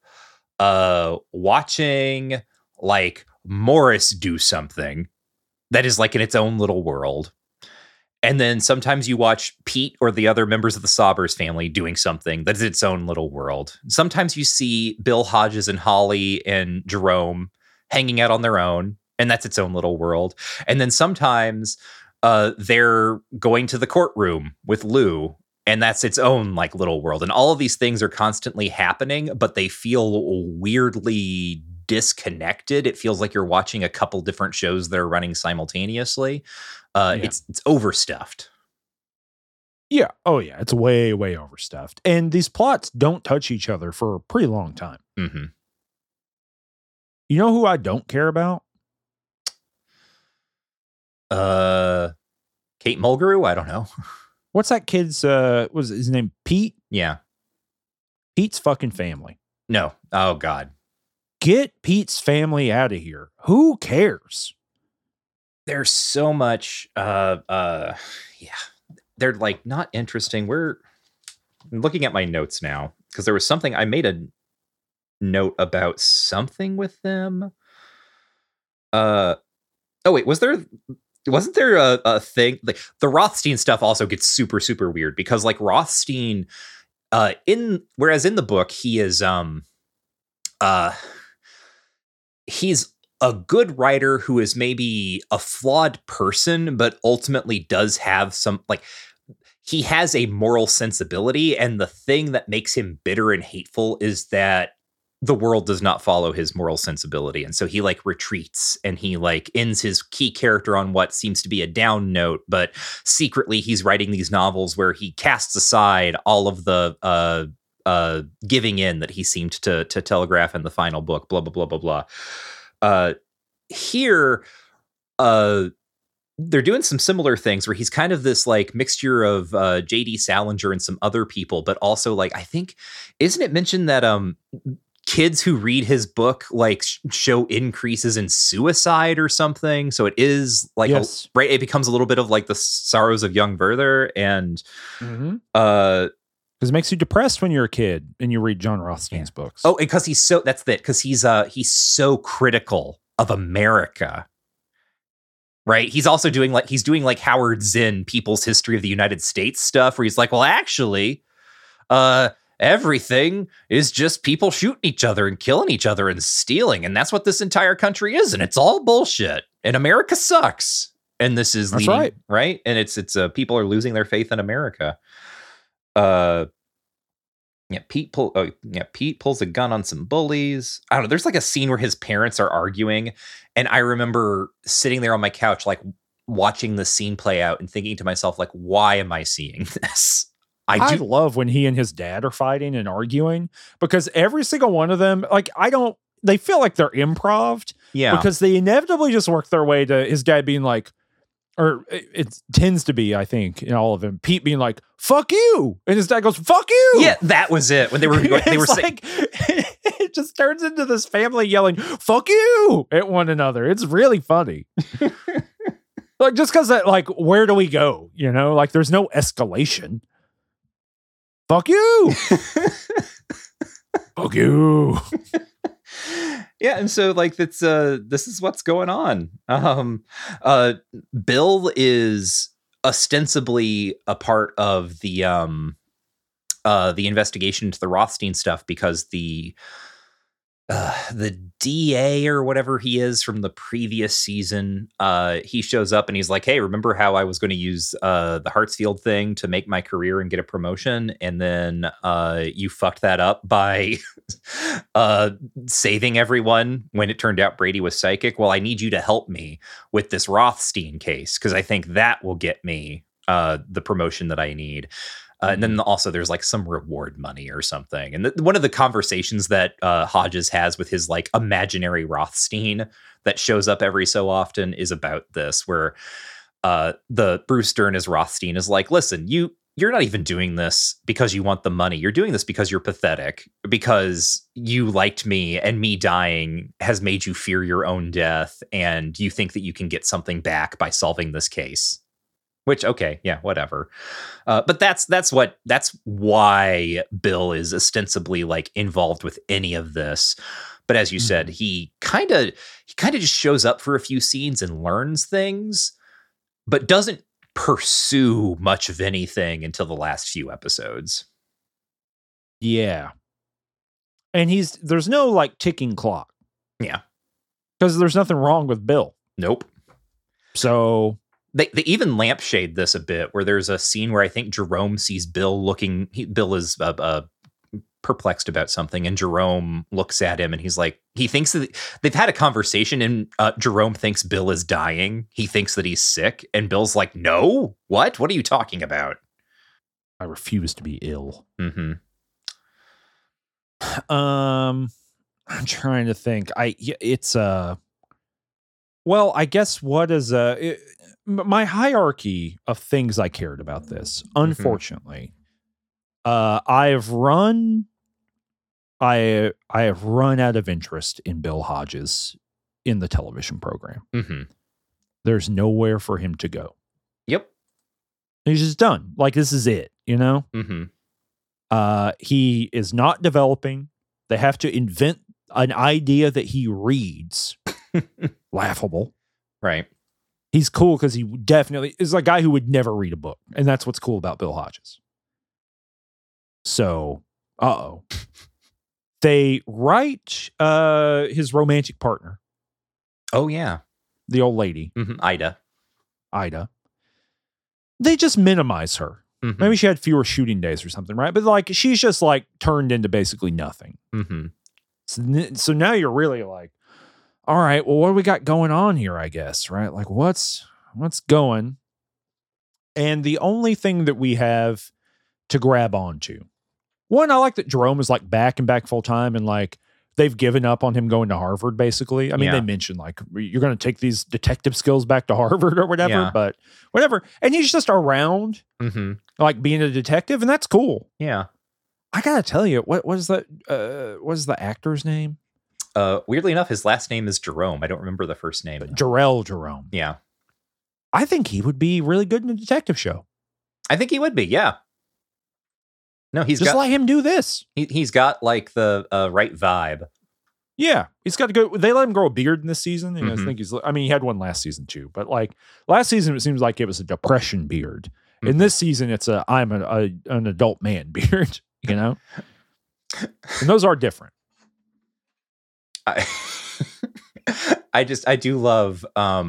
watching like Morris do something that is like in its own little world. And then sometimes you watch Pete or the other members of the Saubers family doing something that is its own little world. Sometimes you see Bill Hodges and Holly and Jerome hanging out on their own, and that's its own little world. And then sometimes they're going to the courtroom with Lou, and that's its own like little world. And all of these things are constantly happening, but they feel weirdly disconnected. It feels like you're watching a couple different shows that are running simultaneously. It's overstuffed. Yeah. Oh, yeah. It's way, way overstuffed. And these plots don't touch each other for a pretty long time. Mm-hmm. You know who I don't care about? Kate Mulgrew? I don't know. What's that kid's, was his name Pete? Yeah. Pete's fucking family. No. Oh, God. Get Pete's family out of here. Who cares? There's so much, yeah. They're like not interesting. I'm looking at my notes now because there was something I made a note about something with them. Oh wait, wasn't there a thing like the Rothstein stuff also gets super, super weird because like Rothstein, whereas in the book he is, he's a good writer who is maybe a flawed person, but ultimately does have some, like, he has a moral sensibility. And the thing that makes him bitter and hateful is that the world does not follow his moral sensibility. And so he like retreats and he like ends his key character on what seems to be a down note, but secretly he's writing these novels where he casts aside all of the giving in that he seemed to telegraph in the final book, blah, blah, blah, blah, blah. Here, they're doing some similar things where he's kind of this like mixture of J.D. Salinger and some other people, but also like, I think, isn't it mentioned that kids who read his book like show increases in suicide or something? So it is like, yes. Right, it becomes a little bit of like the Sorrows of Young Werther, and because it makes you depressed when you're a kid and you read John Rothstein's books. Oh, because he's so critical of America. Right. He's also doing like Howard Zinn, People's History of the United States stuff, where he's like, well, actually, everything is just people shooting each other and killing each other and stealing. And that's what this entire country is. And it's all bullshit. And America sucks. And this is that's leading, right. Right. And it's people are losing their faith in America. Pete pulls a gun on some bullies. I don't know. There's like a scene where his parents are arguing, and I remember sitting there on my couch, like watching the scene play out and thinking to myself, like, why am I seeing this? I love when he and his dad are fighting and arguing, because every single one of them, like, they feel like they're improv. Yeah. Because they inevitably just work their way to his dad being like, or it tends to be, I think, in all of them, Pete being like, fuck you. And his dad goes, fuck you. Yeah, that was it. When they were like, it just turns into this family yelling, fuck you at one another. It's really funny. Like, just because that, like, where do we go? You know, like, there's no escalation. Fuck you. Fuck you. Yeah, and so like this is what's going on. Bill is ostensibly a part of the investigation into the Rothstein stuff because the the DA or whatever he is from the previous season, he shows up and he's like, hey, remember how I was going to use the Hartsfield thing to make my career and get a promotion? And then you fucked that up by saving everyone when it turned out Brady was psychic. Well, I need you to help me with this Rothstein case because I think that will get me the promotion that I need. And then also there's like some reward money or something. And one of the conversations that Hodges has with his like imaginary Rothstein that shows up every so often is about this, where the Bruce Dern as Rothstein is like, listen, you're not even doing this because you want the money. You're doing this because you're pathetic, because you liked me and me dying has made you fear your own death. And you think that you can get something back by solving this case. Which, okay, yeah, whatever. But that's why Bill is ostensibly like involved with any of this. But as you said, he kind of just shows up for a few scenes and learns things, but doesn't pursue much of anything until the last few episodes. Yeah. And there's no like ticking clock. Yeah. Because there's nothing wrong with Bill. Nope. So They even lampshade this a bit, where there's a scene where I think Jerome sees Bill Bill is perplexed about something, and Jerome looks at him and he's like, he thinks that they've had a conversation, and Jerome thinks Bill is dying. He thinks that he's sick, and Bill's like, no, what are you talking about? I refuse to be ill. Mm-hmm. I'm trying to think. Well, I guess what is my hierarchy of things I cared about this, unfortunately, I have run out of interest in Bill Hodges in the television program. Mm-hmm. There's nowhere for him to go. Yep. He's just done. Like, this is it, you know? Mm-hmm. He is not developing. They have to invent an idea that he reads. Laughable. Right. He's cool because he definitely is a guy who would never read a book. And that's what's cool about Bill Hodges. So, they write his romantic partner. Oh, yeah. The old lady. Mm-hmm. Ida. They just minimize her. Mm-hmm. Maybe she had fewer shooting days or something, right? But like, she's just like turned into basically nothing. Mm-hmm. So now you're really like, all right, well, what do we got going on here, I guess, right? Like, what's going? And the only thing that we have to grab onto, one, I like that Jerome is like back full time, and like they've given up on him going to Harvard, basically. I mean, They mentioned like, you're going to take these detective skills back to Harvard or whatever, but whatever. And he's just around, like being a detective, and that's cool. Yeah. I got to tell you, what is that? What is the actor's name? Weirdly enough, his last name is Jerome. I don't remember the first name. Jarrell Jerome. Yeah. I think he would be really good in a detective show. I think he would be, yeah. No, let him do this. He's got like the right vibe. Yeah, he's got to go. They let him grow a beard in this season. And I think he had one last season too. But like last season, it seems like it was a depression beard. In this season, it's I'm an adult man beard, you know? And those are different. I do love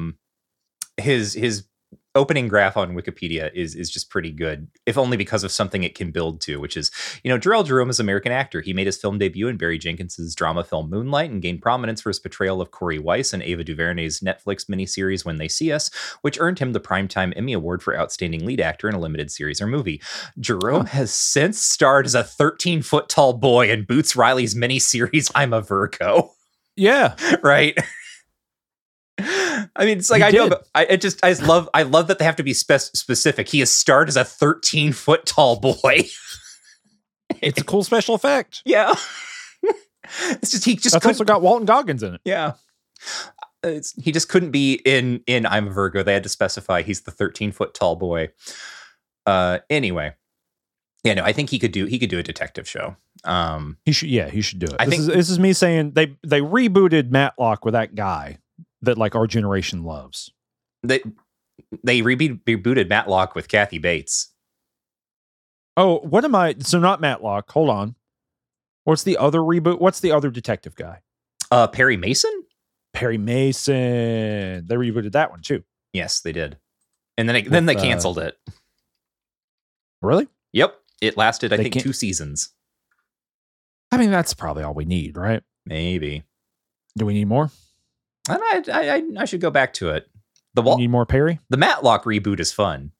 his opening graph on Wikipedia is just pretty good, if only because of something it can build to, which is, Jarrell Jerome is an American actor. He made his film debut in Barry Jenkins's drama film Moonlight and gained prominence for his portrayal of Corey Weiss in Ava DuVernay's Netflix miniseries When They See Us, which earned him the Primetime Emmy Award for Outstanding Lead Actor in a Limited Series or Movie. Jerome has since starred as a 13-foot tall boy in Boots Riley's miniseries I'm a Virgo. Yeah. Right. I mean, it's like, I love that they have to be specific. He has starred as a 13-foot tall boy. It's a cool special effect. Yeah. It's just, That's also got Walton Goggins in it. Yeah. He just couldn't be in I'm a Virgo. They had to specify he's the 13-foot tall boy. Anyway. Yeah, no, I think he could do a detective show. He should do it. This is me saying they rebooted Matlock with that guy that like our generation loves. They rebooted Matlock with Kathy Bates. Oh, so not Matlock. Hold on. What's the other reboot? What's the other detective guy? Perry Mason? Perry Mason. They rebooted that one too. Yes, they did. And then they canceled it. Really? Yep. It lasted, I They think, can't- 2 seasons. I mean, that's probably all we need, right? Maybe. Do we need more? And I should go back to it. We need more Perry? The Matlock reboot is fun.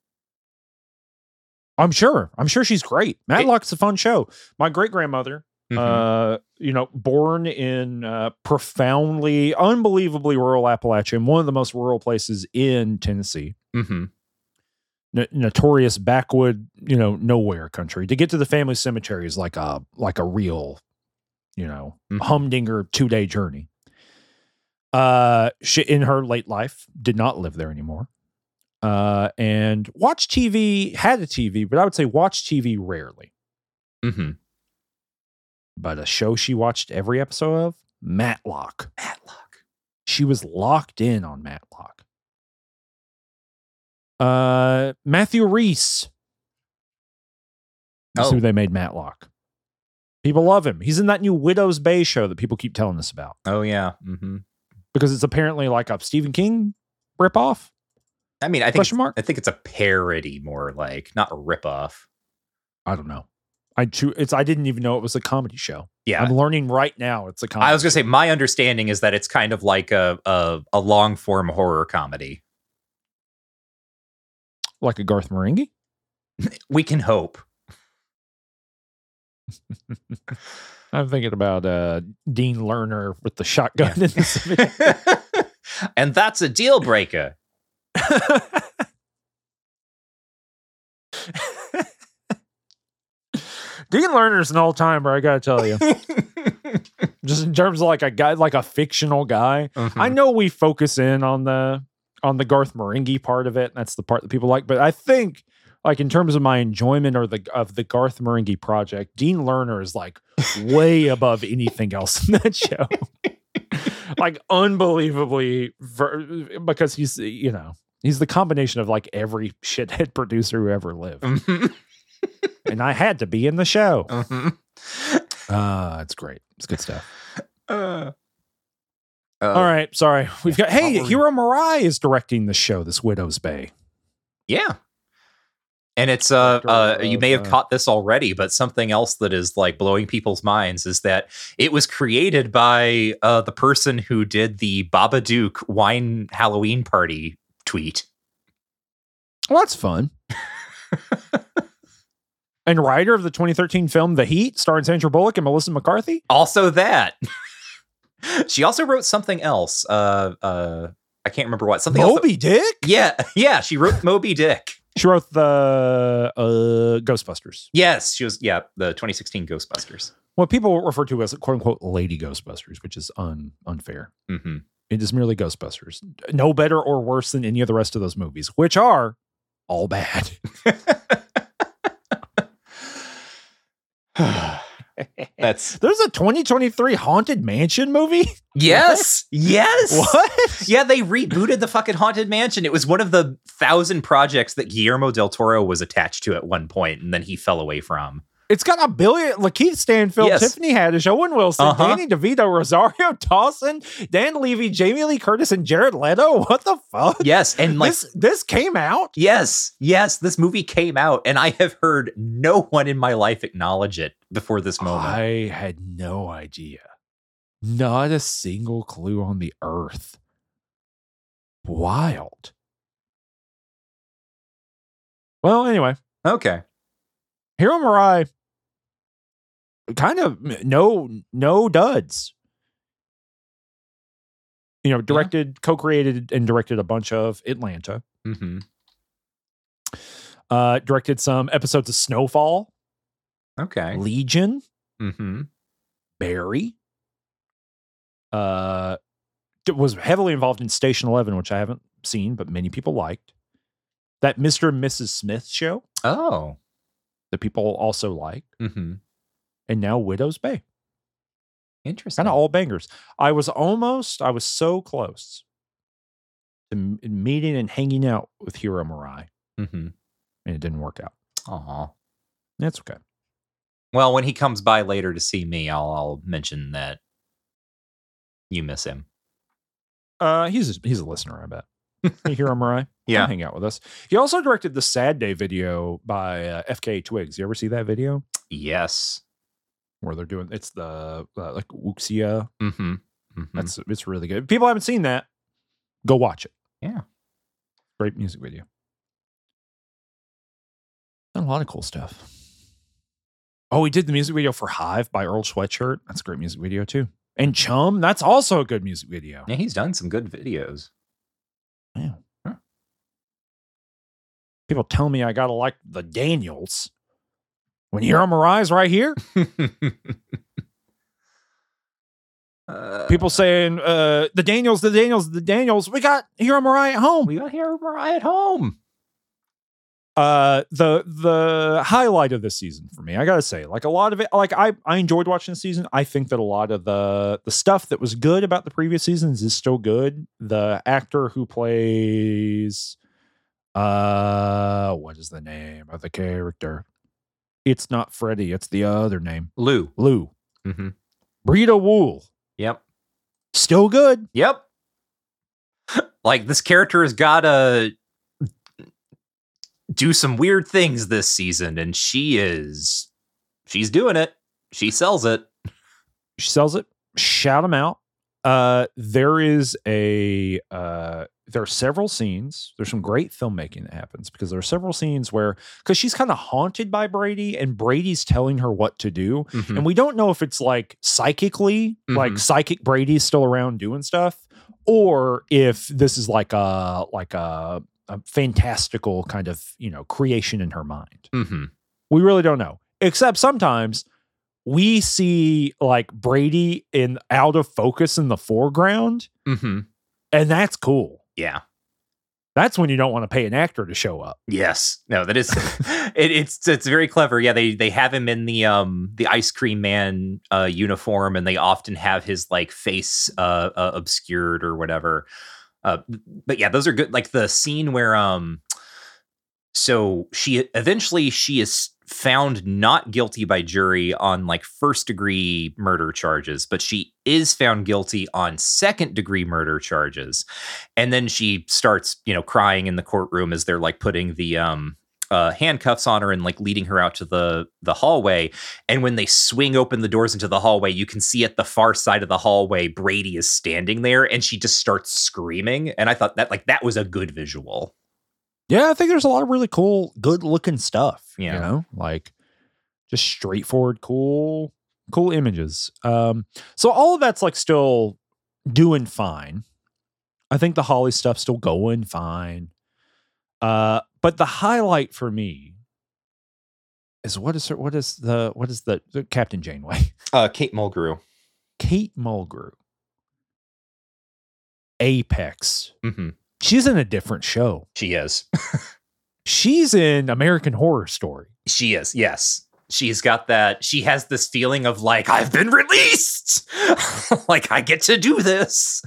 I'm sure she's great. Matlock's a fun show. My great grandmother, Mhm. Born in profoundly, unbelievably rural Appalachia, one of the most rural places in Tennessee. Mhm. Notorious backwood, nowhere country. To get to the family cemetery is like a real, humdinger 2-day journey. She, in her late life, did not live there anymore. And watched TV, had a TV, but I would say watched TV rarely. Mhm. But a show she watched every episode of, Matlock. Matlock. She was locked in on Matlock. Matthew Reese. That's who they made Matlock. People love him. He's in that new Widow's Bay show that people keep telling us about. Oh, yeah. Mm-hmm. Because it's apparently like a Stephen King ripoff. I mean, I think Question mark? I think it's a parody, more like, not a ripoff. I don't know. I didn't even know it was a comedy show. Yeah. I'm learning right now it's a comedy. I was going to say, my understanding is that it's kind of like a long form horror comedy. Like a Garth Marenghi? We can hope. I'm thinking about Dean Lerner with the shotgun in the cemetery. And that's a deal breaker. Dean Lerner's an all-timer, I gotta tell you. Just in terms of like a guy, like a fictional guy. Mhm. I know we focus in on the Garth Marenghi part of it, and that's the part that people like. But I think, like, in terms of my enjoyment of the Garth Marenghi project, Dean Lerner is like way above anything else in that show. Like unbelievably, because he's the combination of like every shithead producer who ever lived. Mhm. And I had to be in the show. Mhm. It's great. It's good stuff. All All right. Sorry. We've got, hey, Probably- Hiro Murai is directing the show, this Widow's Bay. Yeah. And it's Director you may of, have caught this already, but something else that is like blowing people's minds is that it was created by the person who did the Babadook wine Halloween party tweet. Well, that's fun. And writer of the 2013 film The Heat, starring Sandra Bullock and Melissa McCarthy. Also that. She also wrote something else. I can't remember what. Something else. Moby Dick? Yeah, she wrote Moby Dick. She wrote the Ghostbusters. Yes, she was, the 2016 Ghostbusters. What people refer to as quote unquote Lady Ghostbusters, which is unfair. Mm-hmm. It is merely Ghostbusters. No better or worse than any of the rest of those movies, which are all bad. That's There's a 2023 Haunted Mansion movie? yes. What? Yeah, they rebooted the fucking Haunted Mansion. It was one of the 1,000 projects that Guillermo del Toro was attached to at one point, and then he fell away from. It's got a billion. Lakeith Stanfield, Yes. Tiffany Haddish, Owen Wilson, Uh-huh. Danny DeVito, Rosario Dawson, Dan Levy, Jamie Lee Curtis, and Jared Leto. What the fuck? Yes, and like this came out. yes, this movie came out, and I have heard no one in my life acknowledge it before this moment. I had no idea. Not a single clue on the earth. Wild. Well, anyway, Okay. Hiro Murai, kind of no duds. Directed, co-created, and directed a bunch of Atlanta. Mm-hmm. Directed some episodes of Snowfall, Okay. Legion, Mm-hmm. Barry. Was heavily involved in Station 11, which I haven't seen, but many people liked. That Mr. and Mrs. Smith show Oh. that people also like. Mm-hmm. And now Widow's Bay. Interesting. Kind of all bangers. I was so close to meeting and hanging out with Hiro Murai, Mm-hmm. and it didn't work out. Aw. That's okay. Well, when he comes by later to see me, I'll mention that You miss him. He's a listener, I bet. You hear him, Mariah? Yeah. Hang out with us. He also directed the Sad Day video by FKA Twigs. You ever see that video? Yes. Where they're doing it's the like Wuxia. Mm-hmm. Mm-hmm. It's really good. If people haven't seen that, go watch it. Yeah. Great music video. Done a lot of cool stuff. Oh, he did the music video for Hive by Earl Sweatshirt. That's a great music video too. And Chum, that's also a good music video. Yeah, he's done some good videos. Yeah. Huh. People tell me I gotta like the Daniels. When you hear them arise right here. People saying the Daniels. We got Hiro Murai at home. We got Hiro Murai at home. The highlight of this season for me, I gotta say, like a lot of it, like I enjoyed watching the season. I think that a lot of the stuff that was good about the previous seasons is still good. The actor who plays what is the name of the character? It's not Freddy, it's the other name. Lou. Mm-hmm. Brita Wool. Yep. Still good. Yep. Like this character has gotta do some weird things this season, and she's doing it. She sells it. Shout them out. There are several scenes. There's some great filmmaking that happens because there are several scenes where, because she's kind of haunted by Brady and Brady's telling her what to do. Mm-hmm. And we don't know if it's like psychically, like psychic Brady's still around doing stuff, or if this is like a fantastical kind of, creation in her mind. Mm-hmm. We really don't know, except sometimes we see like Brady out of focus in the foreground. Mm-hmm. And that's cool. Yeah. That's when you don't want to pay an actor to show up. Yes. No, that is it's very clever. Yeah, they have him in the ice cream man uniform, and they often have his like face obscured or whatever. But yeah, those are good. Like the scene where so she is found not guilty by jury on like first degree murder charges, but she is found guilty on second degree murder charges. And then she starts, crying in the courtroom as they're like putting the handcuffs on her and like leading her out to the hallway. And when they swing open the doors into the hallway, you can see at the far side of the hallway, Brady is standing there, and she just starts screaming. And I thought that was a good visual. Yeah, I think there's a lot of really cool, good looking stuff. Yeah. Like just straightforward, cool images. So all of that's like still doing fine. I think the Holly stuff's still going fine. But the highlight for me is what is the Captain Janeway? Kate Mulgrew. Kate Mulgrew. Apex. Mm-hmm. She's in a different show. She is. She's in American Horror Story. She is, yes. She's got that. She has this feeling of like, I've been released. Like, I get to do this.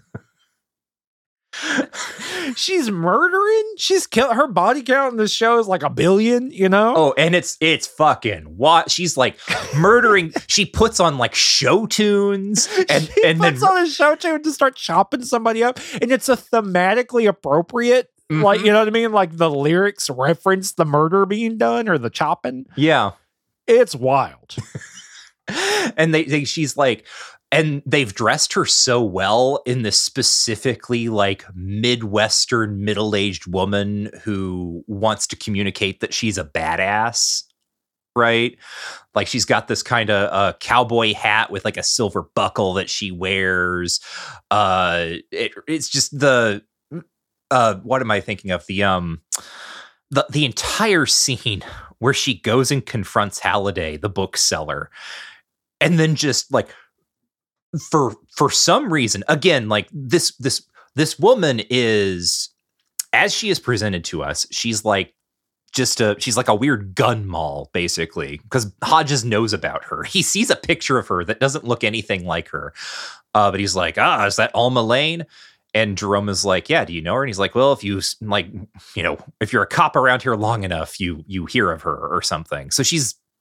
She's murdering. She's killing. Her body count in this show is like 1 billion, Oh, and it's fucking what? She's like murdering. She puts on like show tunes and puts on a show tune to start chopping somebody up, and it's a thematically appropriate. Mm-hmm. Like, you know what I mean? Like the lyrics reference the murder being done or the chopping. Yeah, it's wild. And she's like. And they've dressed her so well in this specifically like Midwestern middle-aged woman who wants to communicate that she's a badass, right? Like she's got this kind of cowboy hat with like a silver buckle that she wears. It's just the what am I thinking of? The entire scene where she goes and confronts Halliday, the bookseller, and then just like for some reason, again, like this woman is, as she is presented to us, she's like she's like a weird gun moll, basically, because Hodges knows about her. He sees a picture of her that doesn't look anything like her, but he's like, is that Alma Lane? And Jerome is like, yeah, do you know her? And he's like, well, if you like, if you're a cop around here long enough, you hear of her or something. So she's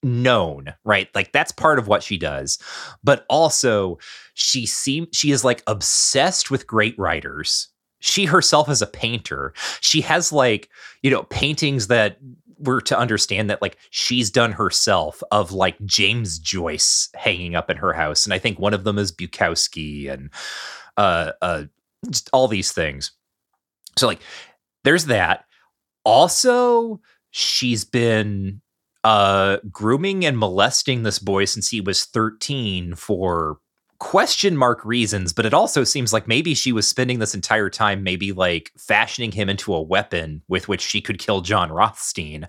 known, right? Like that's part of what she does. But also she is like obsessed with great writers. She herself is a painter. She has like, paintings that were to understand that like she's done herself of like James Joyce hanging up in her house. And I think one of them is Bukowski and just all these things. So like there's that. Also, she's been grooming and molesting this boy since he was 13 for question mark reasons, but it also seems like maybe she was spending this entire time maybe like fashioning him into a weapon with which she could kill John Rothstein.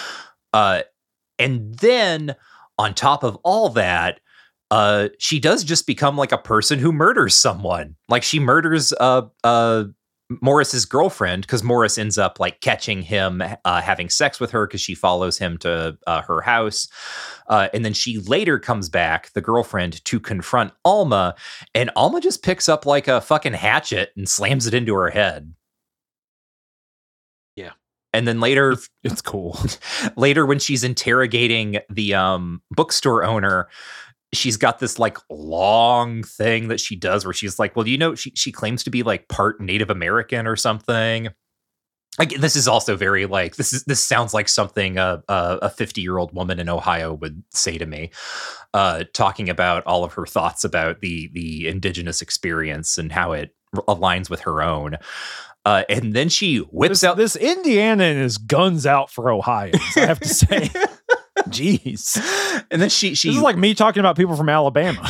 And then on top of all that, she does just become like a person who murders someone. Like she murders Morris's girlfriend because Morris ends up like catching him having sex with her because she follows him to her house. And then she later comes back, the girlfriend, to confront Alma, and Alma just picks up like a fucking hatchet and slams it into her head. Yeah. And then later, it's cool. Later when she's interrogating the bookstore owner, she's got this like long thing that she does where she's like, well, she claims to be like part Native American or something. Like this is also very like, this sounds like something a 50-year-old woman in Ohio would say to me, talking about all of her thoughts about the indigenous experience and how it aligns with her own. And then she whips out this Indianan is guns out for Ohioans, I have to say. Jeez. And then she this is like me talking about people from Alabama.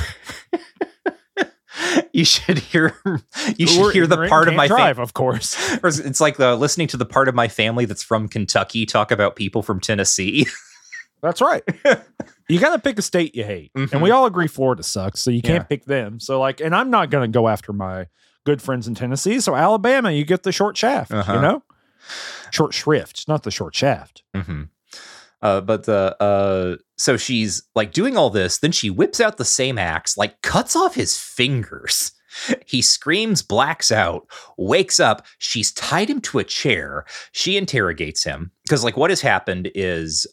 You should hear the part of my family, of course. It's like listening to the part of my family that's from Kentucky talk about people from Tennessee. That's right. You got to pick a state you hate. Mm-hmm. And we all agree Florida sucks, so you can't pick them. So like, and I'm not going to go after my good friends in Tennessee. So Alabama, you get the short shaft, short shrift, not the short shaft. Mm-hmm. So she's like doing all this. Then she whips out the same axe, like cuts off his fingers. He screams, blacks out, wakes up. She's tied him to a chair. She interrogates him because like what has happened is,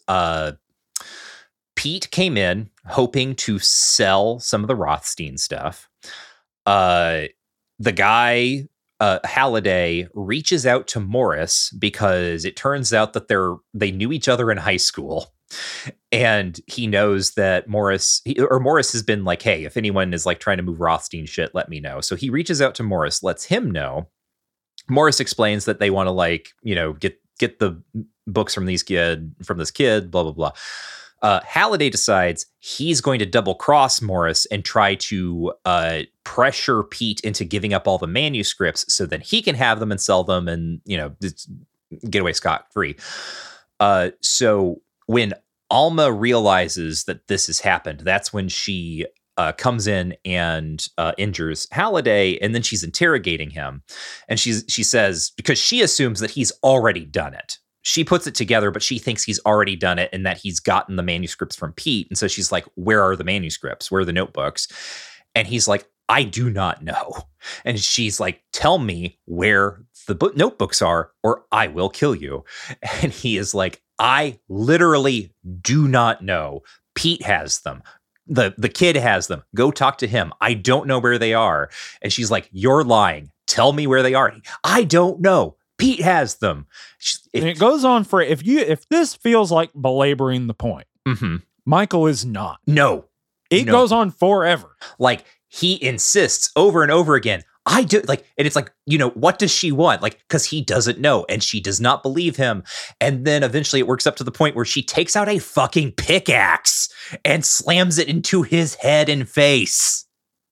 Pete came in hoping to sell some of the Rothstein stuff. The guy, Halliday, reaches out to Morris because it turns out that they knew each other in high school, and he knows that Morris has been like, hey, if anyone is like trying to move Rothstein shit, let me know. So he reaches out to Morris, lets him know. Morris explains that they want to like, get the books from this kid, blah, blah, blah. Halliday decides he's going to double cross Morris and try to pressure Pete into giving up all the manuscripts so that he can have them and sell them and, get away scot-free. So when Alma realizes that this has happened, that's when she comes in and injures Halliday, and then she's interrogating him. And she says, because she assumes that he's already done it. She puts it together, but she thinks he's already done it and that he's gotten the manuscripts from Pete. And so she's like, where are the manuscripts? Where are the notebooks? And he's like, I do not know. And she's like, tell me where the notebooks are or I will kill you. And he is like, I literally do not know. Pete has them. The kid has them. Go talk to him. I don't know where they are. And she's like, you're lying. Tell me where they are. I don't know. Pete has them. And it goes on for if this feels like belaboring the point, mm-hmm. Michael is not. No. It goes on forever. Like he insists over and over again. I do like, and it's like, what does she want? Like, because he doesn't know and she does not believe him. And then eventually it works up to the point where she takes out a fucking pickaxe and slams it into his head and face.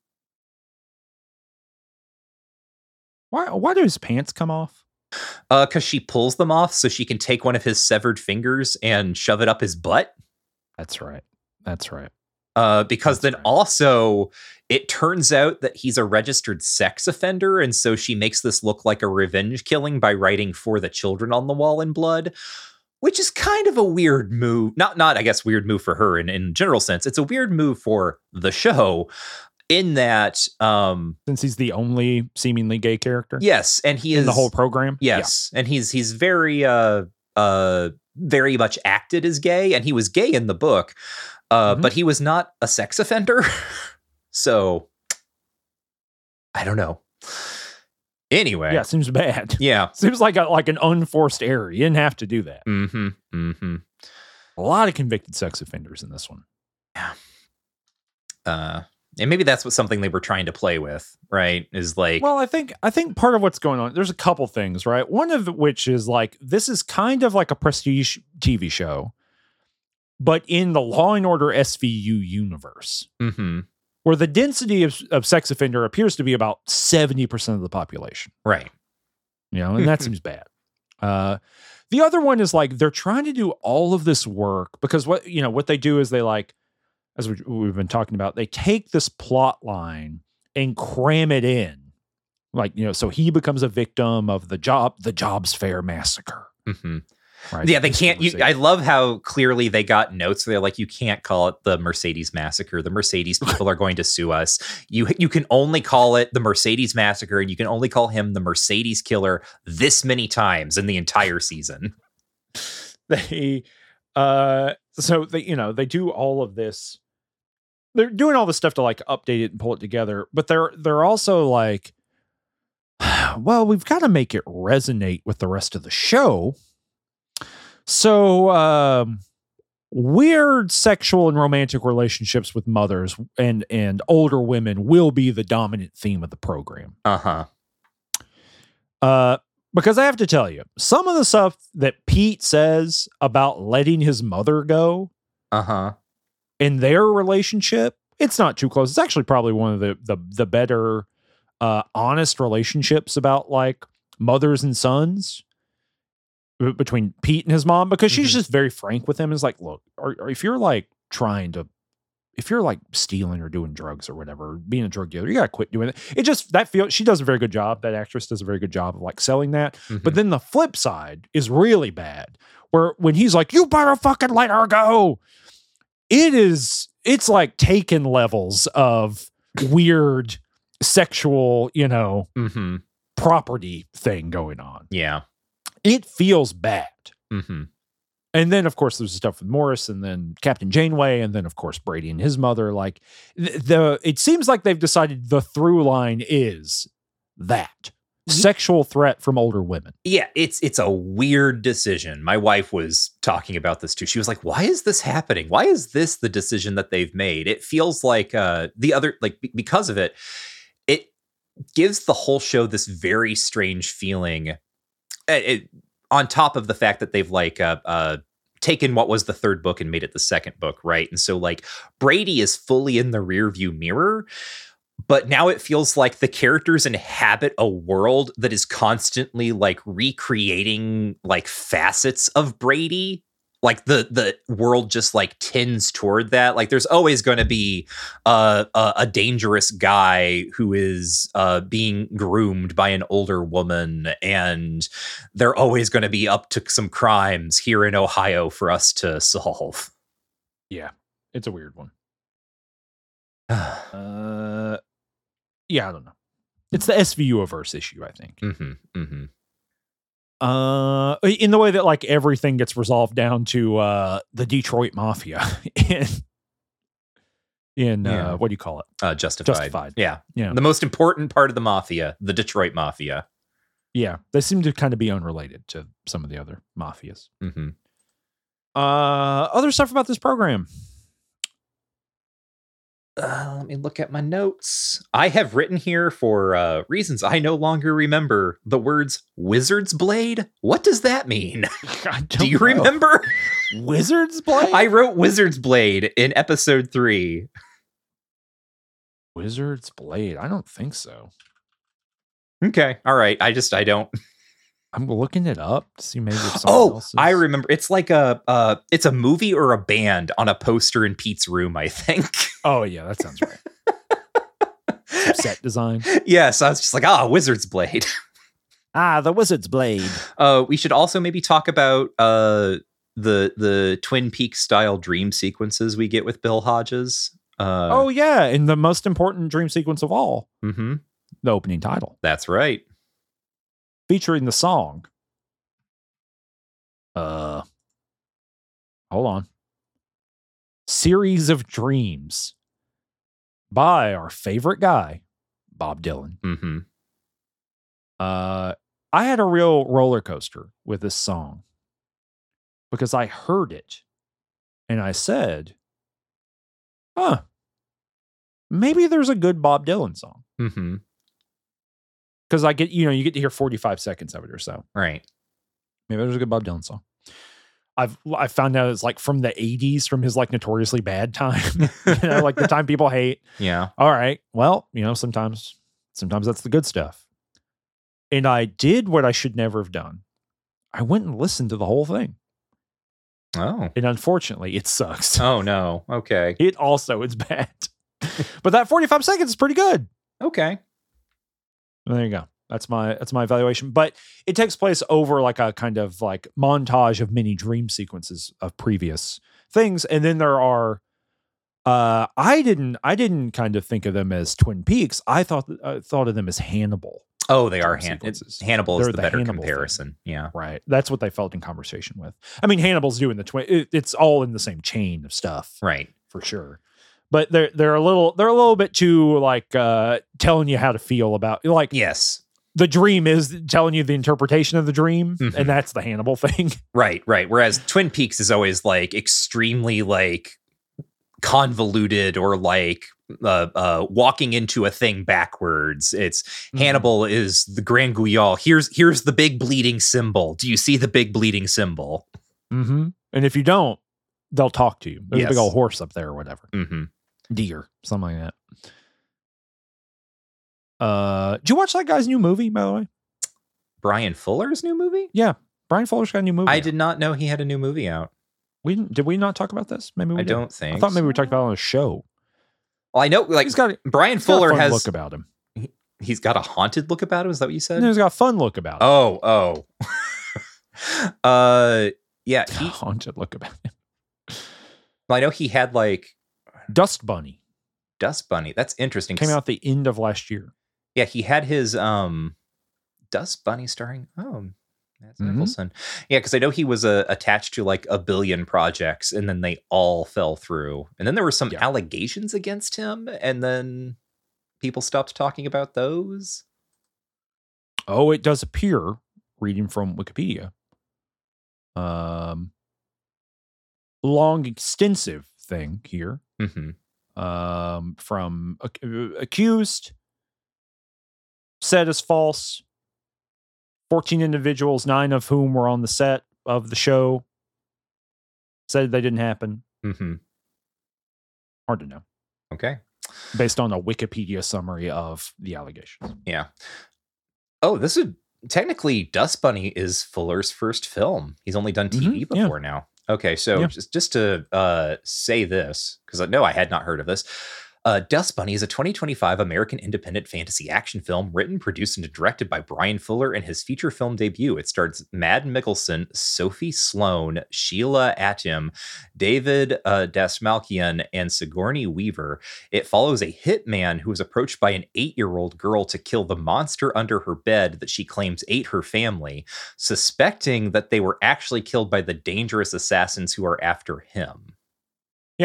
Why do his pants come off? Because she pulls them off so she can take one of his severed fingers and shove it up his butt. That's right. Because then also it turns out that he's a registered sex offender. And so she makes this look like a revenge killing by writing "For the Children" on the wall in blood, which is kind of a weird move. Not I guess, weird move for her in general sense. It's a weird move for the show. In that, since he's the only seemingly gay character, yes, and he is in the whole program, yes, yeah. And he's very very much acted as gay, and he was gay in the book, but he was not a sex offender. So I don't know. Anyway. Yeah, seems bad. Yeah. Seems like an unforced error. You didn't have to do that. Mm-hmm. Mm-hmm. A lot of convicted sex offenders in this one. Yeah. And maybe that's something they were trying to play with, right? Is like, well, I think part of what's going on, there's a couple things, right? One of which is like, this is kind of like a prestige TV show, but in the Law and Order SVU universe, where the density of sex offender appears to be about 70% of the population. Right. You know, and that seems bad. The other one is like, they're trying to do all of this work because what they do is they like, as we've been talking about, they take this plot line and cram it in. Like, so he becomes a victim of the Jobs Fair massacre. Mm-hmm. Right? Yeah, they can't. I love how clearly they got notes. They're like, you can't call it the Mercedes massacre. The Mercedes people are going to sue us. You can only call it the Mercedes massacre, and you can only call him the Mercedes killer this many times in the entire season. They do all of this. They're doing all this stuff to like update it and pull it together, but they're also like, well, we've got to make it resonate with the rest of the show. So weird sexual and romantic relationships with mothers and older women will be the dominant theme of the program. Because I have to tell you, some of the stuff that Pete says about letting his mother go in their relationship, it's not too close. It's actually probably one of the better honest relationships about like mothers and sons between Pete and his mom, because she's just very frank with him. Is like, look, if you're like stealing or doing drugs or whatever, being a drug dealer, you gotta quit doing it. She does a very good job. That actress does a very good job of like selling that. But then the flip side is really bad, where when he's like, you better fucking let her go. It's like Taken levels of weird sexual, property thing going on. Yeah. It feels bad. And then, of course, there's the stuff with Morris, and then Captain Janeway, and then, of course, Brady and his mother. Like, it seems like they've decided the through line is that sexual threat from older women. Yeah, it's a weird decision. My wife was talking about this too. She was like, "Why is this happening? Why is this the decision that they've made?" It feels like because of it, it gives the whole show this very strange feeling. On top of the fact that they've taken what was the third book and made it the second book, right? And so like Brady is fully in the rearview mirror, but now it feels like the characters inhabit a world that is constantly like recreating like facets of Brady. Like the world just like tends toward that. Like there's always going to be a dangerous guy who is being groomed by an older woman, and they're always going to be up to some crimes here in Ohio for us to solve. Yeah, it's a weird one. Yeah, I don't know. It's the SVU-averse issue, I think. In the way that like everything gets resolved down to the Detroit Mafia in what do you call it? Justified. Yeah. The most important part of the Mafia, the Detroit Mafia. Yeah, they seem to kind of be unrelated to some of the other mafias. Other stuff about this program. Let me look at my notes. I have written here, for reasons I no longer remember, the words Wizard's Blade. What does that mean? Do you remember? Wizard's Blade? I wrote Wizard's Blade in episode 3. Wizard's Blade? I don't think so. Okay. All right. I don't. I'm looking it up to see maybe if someone else is... I remember. It's like it's a movie or a band on a poster in Pete's room, I think. Oh, yeah, that sounds right. Some set design. Yes, I was just like, Wizard's Blade. The Wizard's Blade. We should also maybe talk about the Twin Peaks style dream sequences we get with Bill Hodges. Yeah, and the most important dream sequence of all. The opening title. That's right. Featuring the song Hold on. Series of Dreams by our favorite guy, Bob Dylan. Mm-hmm. I had a real roller coaster with this song because I heard it and I said, maybe there's a good Bob Dylan song. Mm-hmm. Because I get, you get to hear 45 seconds of it or so. Right. Maybe there's a good Bob Dylan song. I found out it's like from the 80s, from his like notoriously bad time, like the time people hate. Yeah. All right. Well, sometimes that's the good stuff. And I did what I should never have done. I went and listened to the whole thing. Oh. And unfortunately, it sucks. Oh no. Okay. It's bad. But that 45 seconds is pretty good. Okay. There you go. That's my evaluation. But it takes place over like a kind of like montage of many dream sequences of previous things. And then there are I didn't kind of think of them as Twin Peaks. I thought of them as Hannibal. Oh, they are sequences. Hannibal is They're the better Hannibal comparison. thing. Yeah. Right. That's what they felt in conversation with. I mean, Hannibal's doing the twin. It's all in the same chain of stuff. Right. For sure. But they're a little bit too like telling you how to feel about like yes. The dream is telling you the interpretation of the dream, and that's the Hannibal thing. Right. Whereas Twin Peaks is always like extremely like convoluted or like walking into a thing backwards. It's Hannibal is the Grand Guignol. Here's the big bleeding symbol. Do you see the big bleeding symbol? Mm-hmm. And if you don't, they'll talk to you. There's a big old horse up there or whatever. Mm-hmm. Deer, something like that. Did you watch that guy's new movie, by the way? Brian Fuller's new movie? Yeah. Brian Fuller's got a new movie. I did not know he had a new movie out. Did we not talk about this? Maybe we I don't think. I thought maybe so. we talked about it on a show. Well, I know like Brian got Fuller a fun has look about him. He's got a haunted look about him. Is that what you said? He's got a fun look about him. Oh. Yeah, haunted look about him. Well, I know he had like Dust Bunny. That's interesting. Came out at the end of last year. Yeah, he had his Dust Bunny starring Mads Mikkelsen. Yeah, because I know he was attached to like a billion projects, and then they all fell through. And then there were some allegations against him, and then people stopped talking about those. Oh, it does appear, reading from Wikipedia, long, extensive thing here. From accused, said as false, 14 individuals, 9 of whom were on the set of the show, said they didn't happen. Hard to know. Okay. Based on a Wikipedia summary of the allegations. Yeah. Oh, this is technically Dust Bunny is Fuller's first film. He's only done TV before now. Okay, so just to say this, because I know I had not heard of this. Dust Bunny is a 2025 American independent fantasy action film written, produced, and directed by Brian Fuller in his feature film debut. It stars Mads Mikkelsen, Sophie Sloane, Sheila Atim, David Dastmalchian, and Sigourney Weaver. It follows a hitman who is approached by an 8-year-old girl to kill the monster under her bed that she claims ate her family, suspecting that they were actually killed by the dangerous assassins who are after him. Yeah.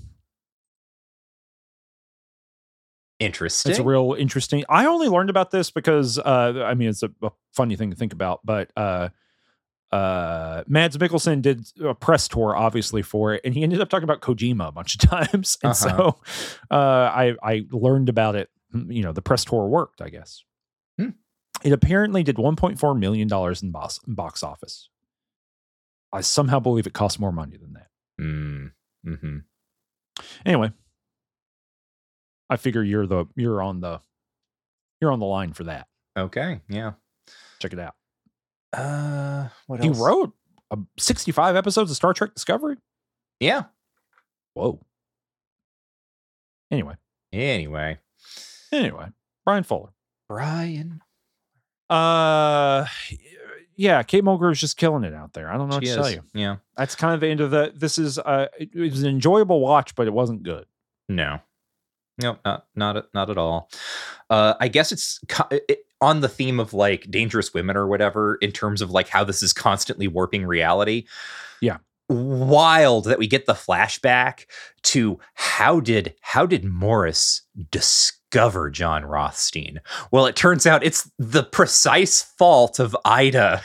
Interesting. It's real interesting. I only learned about this because, it's a funny thing to think about, but Mads Mikkelsen did a press tour, obviously, for it, and he ended up talking about Kojima a bunch of times. And so I learned about it. The press tour worked, I guess. It apparently did $1.4 million in box office. I somehow believe it cost more money than that. Anyway. I figure you're on the line for that. Okay, yeah. Check it out. What else? He wrote 65 episodes of Star Trek Discovery. Yeah. Whoa. Anyway, Brian Fuller. Yeah, Kate Mulgrew is just killing it out there. I don't know what to tell you. Yeah. That's kind of the end of this is it was an enjoyable watch, but it wasn't good. No, not at all. I guess it's on the theme of like Dangerous Women or whatever, in terms of like how this is constantly warping reality. Yeah. wild that we get the flashback to how did Morris discover John Rothstein? Well, it turns out it's the precise fault of Ida,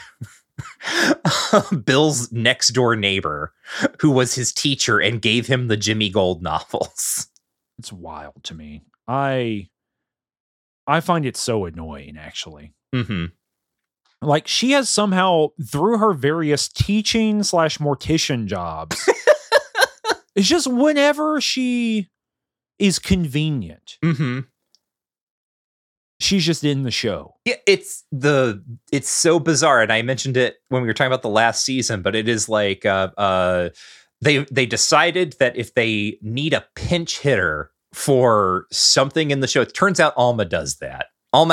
Bill's next door neighbor, who was his teacher and gave him the Jimmy Gold novels. It's wild to me. I find it so annoying, actually. Mm-hmm. Like, she has somehow, through her various teaching / mortician jobs, it's just whenever she is convenient, Mm-hmm. she's just in the show. Yeah, it's so bizarre, and I mentioned it when we were talking about the last season, but it is like they decided that if they need a pinch hitter for something in the show, it turns out Alma does that.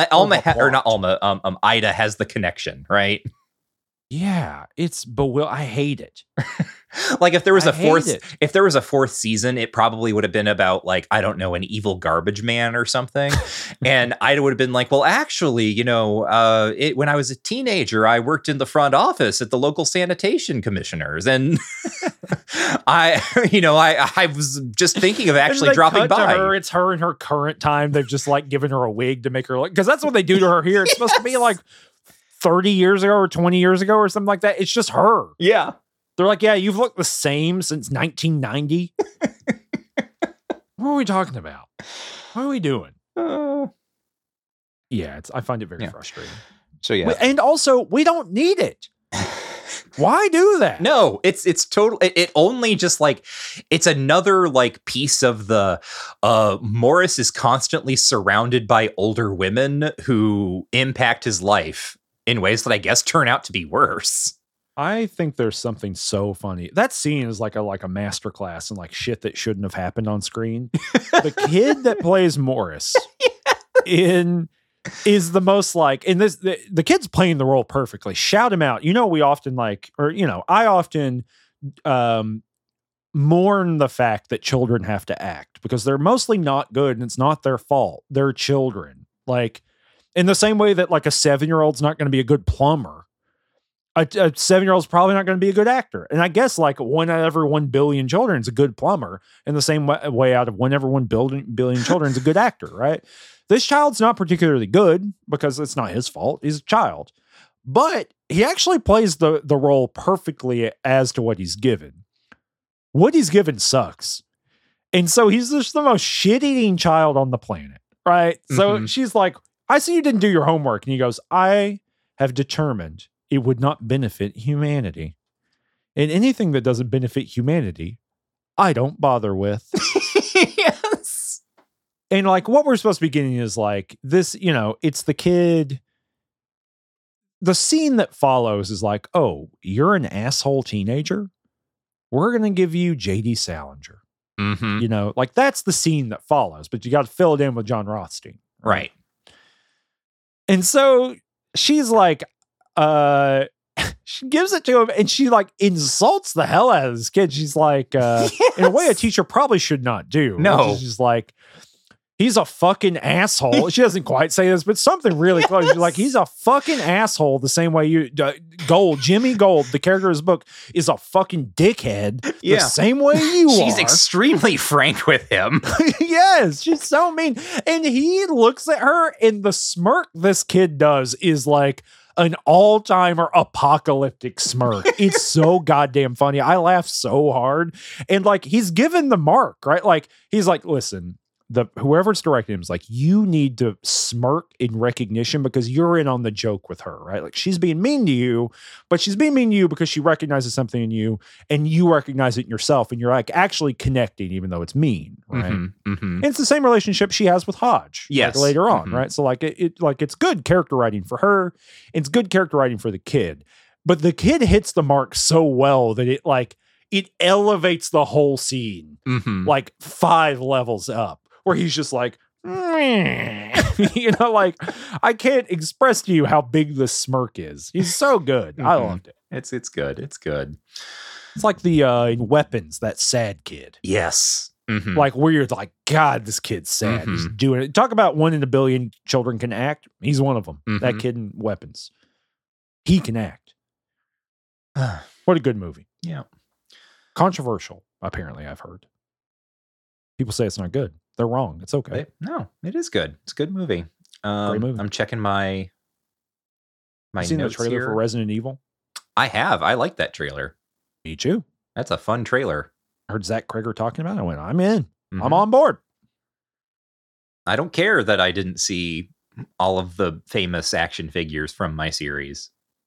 Ida has the connection, right? Yeah, it's I hate it. Like if there was a fourth season, it probably would have been about, like, I don't know, an evil garbage man or something. And Ida would have been like, well, actually, when I was a teenager, I worked in the front office at the local sanitation commissioners. And I was just thinking of actually dropping by. Her, it's her in her current time. They've just like given her a wig to make her look, because that's what they do to her here. It's supposed to be like 30 years ago or 20 years ago or something like that. It's just her. Yeah. They're like, yeah, you've looked the same since 1990. What are we talking about? What are we doing? Yeah, I find it very frustrating. So yeah. And also, we don't need it. Why do that? No, it's total. It only just like, it's another like piece of the Morris is constantly surrounded by older women who impact his life in ways that I guess turn out to be worse. I think there's something so funny. That scene is like a masterclass in like shit that shouldn't have happened on screen. The kid that plays Morris is the most like, in this, the kid's playing the role perfectly. Shout him out. We often I often mourn the fact that children have to act because they're mostly not good and it's not their fault. They're children. Like, in the same way that like a 7-year-old's not going to be a good plumber, a 7-year-old's probably not going to be a good actor. And I guess like 1 out of every 1 billion children is a good plumber, in the same way out of 1 every 1 billion children is a good actor, right? This child's not particularly good because it's not his fault. He's a child. But he actually plays the role perfectly as to what he's given. What he's given sucks. And so he's just the most shit-eating child on the planet, right? So she's like, I see you didn't do your homework. And he goes, I have determined it would not benefit humanity. And anything that doesn't benefit humanity, I don't bother with. Yes. And like what we're supposed to be getting is like this, it's the kid. The scene that follows is like, oh, you're an asshole teenager? We're going to give you J.D. Salinger. Mm-hmm. Like that's the scene that follows, but you got to fill it in with John Rothstein. Right. And so she's like, she gives it to him and she like insults the hell out of this kid. She's like, in a way a teacher probably should not do. No. She's like, he's a fucking asshole. She doesn't quite say this, but something really close. She's like, he's a fucking asshole the same way Jimmy Gold, the character of his book, is a fucking dickhead the same way you are. She's extremely frank with him. Yes, she's so mean. And he looks at her and the smirk this kid does is like an all-timer apocalyptic smirk. It's so goddamn funny. I laugh so hard. And like, he's given the mark, right? Like, he's like, listen, whoever's directing him is like, you need to smirk in recognition because you're in on the joke with her, right? Like, she's being mean to you, but she's being mean to you because she recognizes something in you and you recognize it in yourself and you're like actually connecting even though it's mean, right? And it's the same relationship she has with Hodge like, later on, right? So like it's good character writing for her. It's good character writing for the kid, but the kid hits the mark so well that it elevates the whole scene like 5 levels up. Where he's just like, like I can't express to you how big the smirk is. He's so good. I loved it. It's good. It's good. It's like the in Weapons, that sad kid. Yes. Like where you're like, God, this kid's sad. He's doing it. Talk about 1 in a billion children can act. He's one of them. That kid in Weapons. He can act. What a good movie. Yeah. Controversial, apparently, I've heard. People say it's not good. They're wrong. It's okay. No, it is good. It's a good movie. Great movie. I'm checking my You seen the notes trailer here. for Resident Evil? I have. I like that trailer. Me too. That's a fun trailer. I heard Zach Kreger talking about it. I went, I'm in. Mhm. I'm on board. I don't care that I didn't see all of the famous action figures from my series.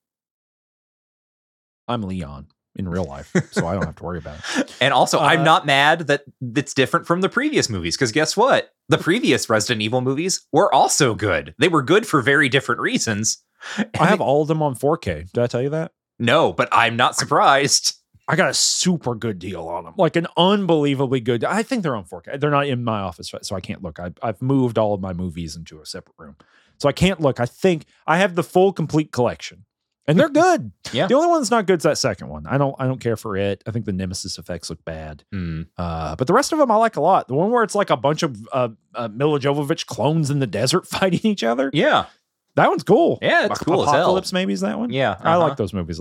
I'm Leon in real life, so I don't have to worry about it. And also, I'm not mad that it's different from the previous movies, because guess what? The previous Resident Evil movies were also good. They were good for very different reasons. I have all of them on 4K. Did I tell you that? No, but I'm not surprised. I got a super good deal on them, like an unbelievably good. I think they're on 4K. They're not in my office, so I can't look. I've moved all of my movies into a separate room, so I can't look. I think I have the full, complete collection, and they're good. Yeah. The only one that's not good is that second one. I don't care for it. I think the Nemesis effects look bad, but the rest of them I like a lot. The one where it's like a bunch of Mila Jovovich clones in the desert fighting each other. Yeah, that one's cool. Yeah, it's cool as hell. Apocalypse, maybe is that one. Yeah, I like those movies a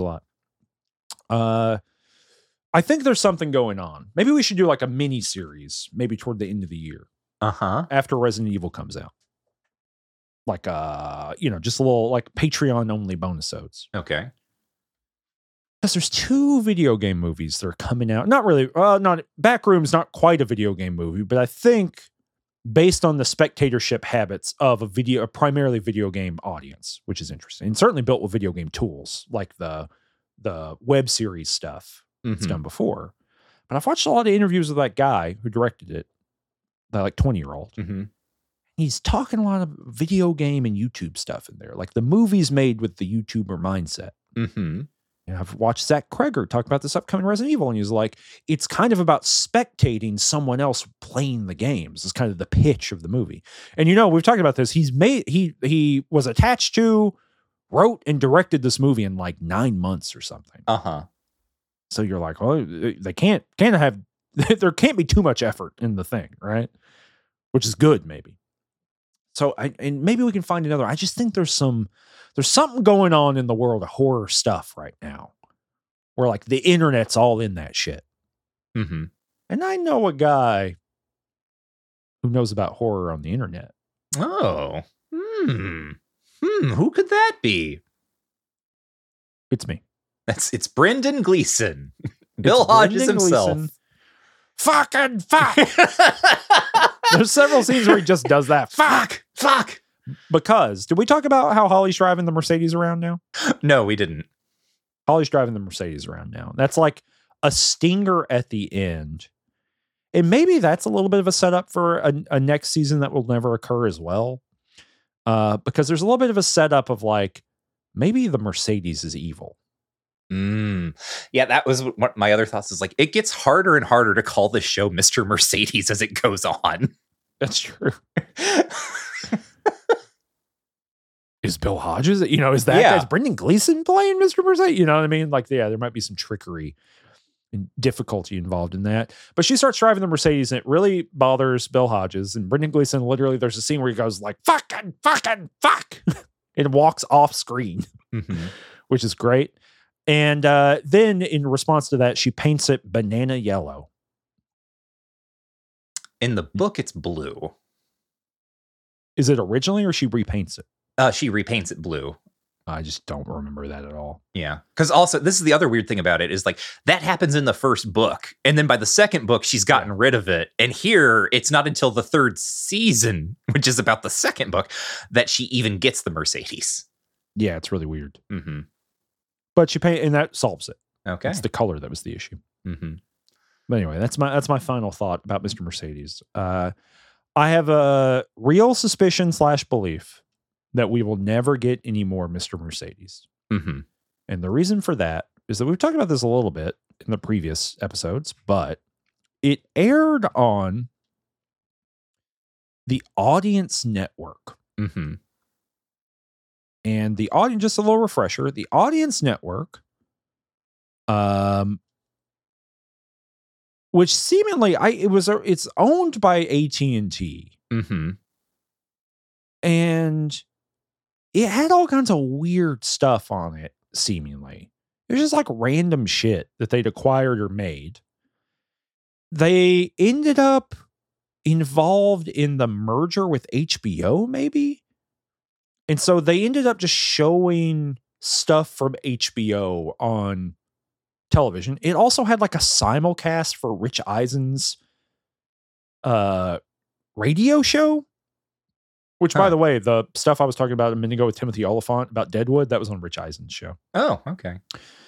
lot. I think there's something going on. Maybe we should do like a mini series, maybe toward the end of the year. After Resident Evil comes out. Like just a little like Patreon only bonus episodes. Okay. Because there's 2 video game movies that are coming out. Not really, not Backroom's not quite a video game movie, but I think based on the spectatorship habits of a primarily video game audience, which is interesting. And certainly built with video game tools, like the web series stuff. It's done before. But I've watched a lot of interviews with that guy who directed it, that like 20-year-old. He's talking a lot of video game and YouTube stuff in there, like the movies made with the YouTuber mindset. And I've watched Zach Kreger talk about this upcoming Resident Evil, and he's like, it's kind of about spectating someone else playing the games. It's kind of the pitch of the movie. And we've talked about this. He was attached to, wrote, and directed this movie in like 9 months or something. So you're like, well, they can't have, there can't be too much effort in the thing, right? Which is good, maybe. So and maybe we can find another. I just think there's something going on in the world of horror stuff right now, where like the internet's all in that shit. And I know a guy who knows about horror on the internet. Oh, who could that be? It's me. It's Brendan Gleeson. Bill Hodges himself. Gleeson. Fucking fuck. There's several scenes where he just does that. Fuck. Because, did we talk about how Holly's driving the Mercedes around now? No, we didn't. Holly's driving the Mercedes around now. That's like a stinger at the end. And maybe that's a little bit of a setup for a next season that will never occur as well. Because there's a little bit of a setup of like, maybe the Mercedes is evil. Yeah, that was what my other thoughts is like. It gets harder and harder to call this show Mr. Mercedes as it goes on. That's true. Is Bill Hodges? Is that is Brendan Gleeson playing Mr. Mercedes? You know what I mean? Like, yeah, there might be some trickery and difficulty involved in that. But she starts driving the Mercedes, and it really bothers Bill Hodges. And Brendan Gleeson, literally, there's a scene where he goes like, fucking, and walks off screen, which is great. And then in response to that, she paints it banana yellow. In the book, it's blue. Is it originally, or she repaints it? She repaints it blue. I just don't remember that at all. Yeah. Because also, this is the other weird thing about it is like that happens in the first book. And then by the second book, she's gotten rid of it. And here, it's not until the 3rd season, which is about the second book, that she even gets the Mercedes. Yeah, it's really weird. But she paint, and that solves it. Okay. It's the color that was the issue. But anyway, that's my final thought about Mr. Mercedes. I have a real suspicion / belief that we will never get any more Mr. Mercedes. And the reason for that is that we've talked about this a little bit in the previous episodes, but it aired on the Audience Network. And the audience, just a little refresher, the Audience Network, which seemingly it's owned by AT&T. And it had all kinds of weird stuff on it, seemingly. It was just like random shit that they'd acquired or made. they ended up involved in the merger with HBO, maybe. And so they ended up just showing stuff from HBO on television. It also had like a simulcast for Rich Eisen's radio show, which, by the way, the stuff I was talking about a minute ago with Timothy Oliphant about Deadwood, that was on Rich Eisen's show. Oh, okay.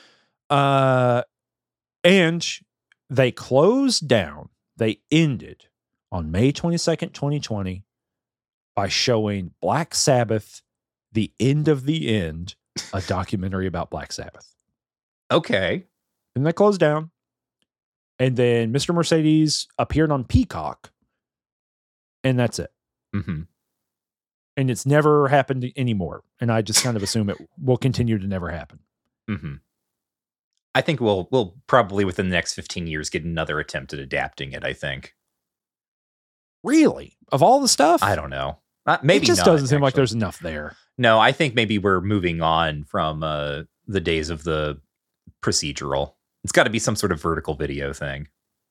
And they closed down. They ended on May 22nd, 2020 by showing Black Sabbath, The End of the End, a documentary about Black Sabbath. Okay. And they closed down. And then Mr. Mercedes appeared on Peacock. And that's it. Mm-hmm. And it's never happened anymore. And I just kind of assume it will continue to never happen. Mm-hmm. I think we'll probably within the next 15 years get another attempt at adapting it, I think. Really? Of all the stuff? I don't know. Maybe it just not, doesn't seem like actually. there's enough there. No, I think maybe we're moving on from the days of the procedural. It's got to be some sort of vertical video thing.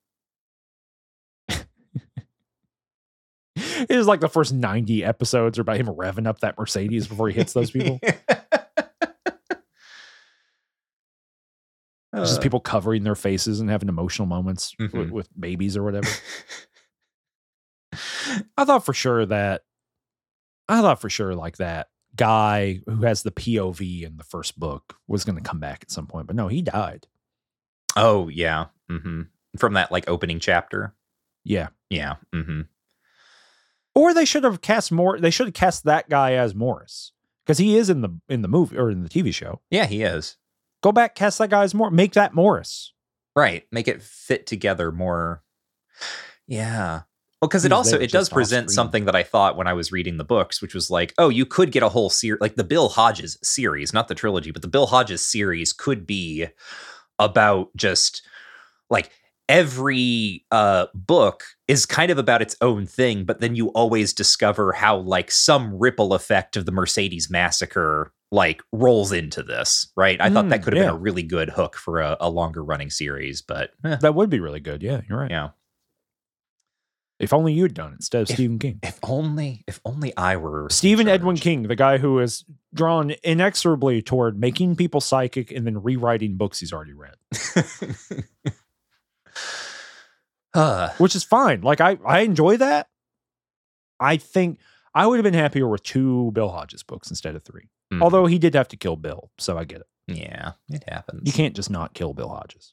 It is like the first 90 episodes are about him revving up that Mercedes before he hits those people. Just people covering their faces and having emotional moments with babies or whatever. I thought for sure like that guy who has the POV in the first book was going to come back at some point, but no, he died. Oh yeah. Mm-hmm. From that like opening chapter. Yeah. Yeah. Mm-hmm. Or they should have cast more. They should have cast that guy as Morris because he is in the movie or in the TV show. Yeah, he is. Go back, cast that guy as Morris. Make that Morris. Right. Make it fit together more. Yeah. Well, because it does present something that I thought when I was reading the books, which was like, oh, you could get a whole series, like the Bill Hodges series, not the trilogy, but the Bill Hodges series could be about just like every book is kind of about its own thing, but then you always discover how like some ripple effect of the Mercedes massacre like rolls into this, right? I thought that could have been a really good hook for a longer running series, but that would be really good. Yeah, you're right. Yeah. If only you'd done it instead of Stephen King. If only I were Stephen Edwin King, the guy who is drawn inexorably toward making people psychic and then rewriting books he's already read. Which is fine. Like I enjoy that. I think I would have been happier with 2 Bill Hodges books instead of 3. Mm-hmm. Although he did have to kill Bill, so I get it. Yeah, it happens. You can't just not kill Bill Hodges.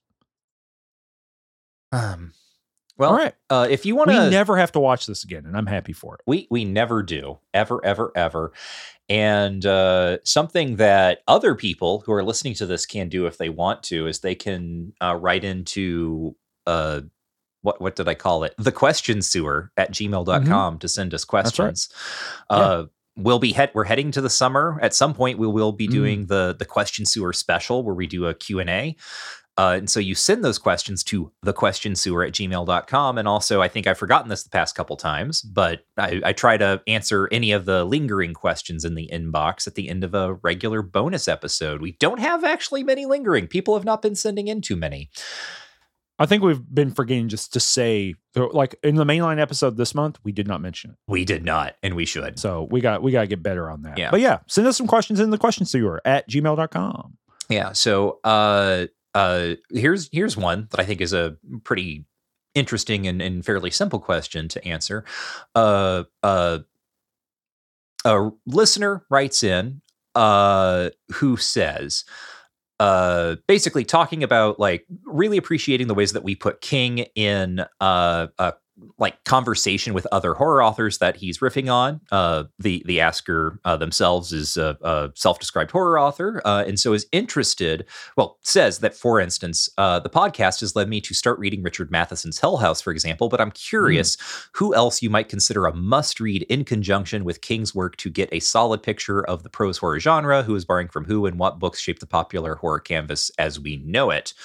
Well, all right. If you want to, we never have to watch this again, and I'm happy for it. We never do, ever. And something that other people who are listening to this can do if they want to is they can write into what did I call it? The question sewer at gmail.com to send us questions. That's right. We're heading to the summer. At some point, we will be doing the question sewer special where we do a Q&A. And so you send those questions to thequestionsewer at gmail.com. And also, I think I've forgotten this the past couple times, but I try to answer any of the lingering questions in the inbox at the end of a regular bonus episode. We don't have actually many lingering. People have not been sending in too many. I think we've been forgetting just to say, like in the mainline episode this month, we did not mention it. We did not, and we should. So we got to get better on that. Yeah. But yeah, send us some questions in the question sewer at gmail.com. Yeah. So here's one that I think is a pretty interesting and fairly simple question to answer. A listener writes in who says, basically talking about like really appreciating the ways that we put King in like conversation with other horror authors that he's riffing on. The asker themselves is a self-described horror author, and so is interested. Well, says that, for instance, the podcast has led me to start reading Richard Matheson's Hell House, for example. But I'm curious who else you might consider a must-read in conjunction with King's work to get a solid picture of the prose horror genre. Who is borrowing from who, and what books shaped the popular horror canvas as we know it.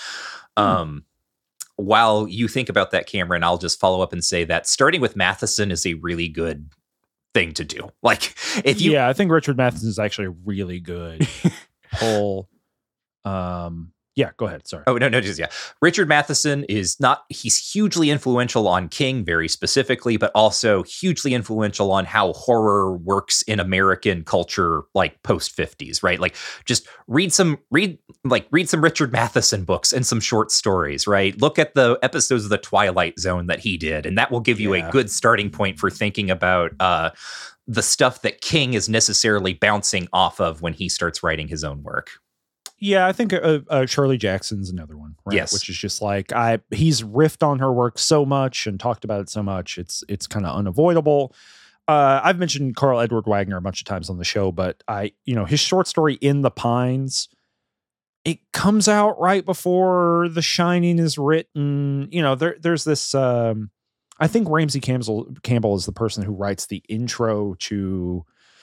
While you think about that, Cameron, I'll just follow up and say that starting with Matheson is a really good thing to do. Like, if you, I think Richard Matheson is actually a really good pull. Yeah, go ahead. Sorry. Oh, no, just, yeah. Richard Matheson he's hugely influential on King very specifically, but also hugely influential on how horror works in American culture, like post 50s, right? Like just read some Richard Matheson books and some short stories, right? Look at the episodes of The Twilight Zone that he did, and that will give you a good starting point for thinking about the stuff that King is necessarily bouncing off of when he starts writing his own work. Yeah, I think Shirley Jackson's another one, right? Yes. Which is just like he's riffed on her work so much and talked about it so much, it's kind of unavoidable. I've mentioned Carl Edward Wagner a bunch of times on the show, but his short story In the Pines, it comes out right before The Shining is written. There's this. I think Ramsey Campbell is the person who writes the intro to.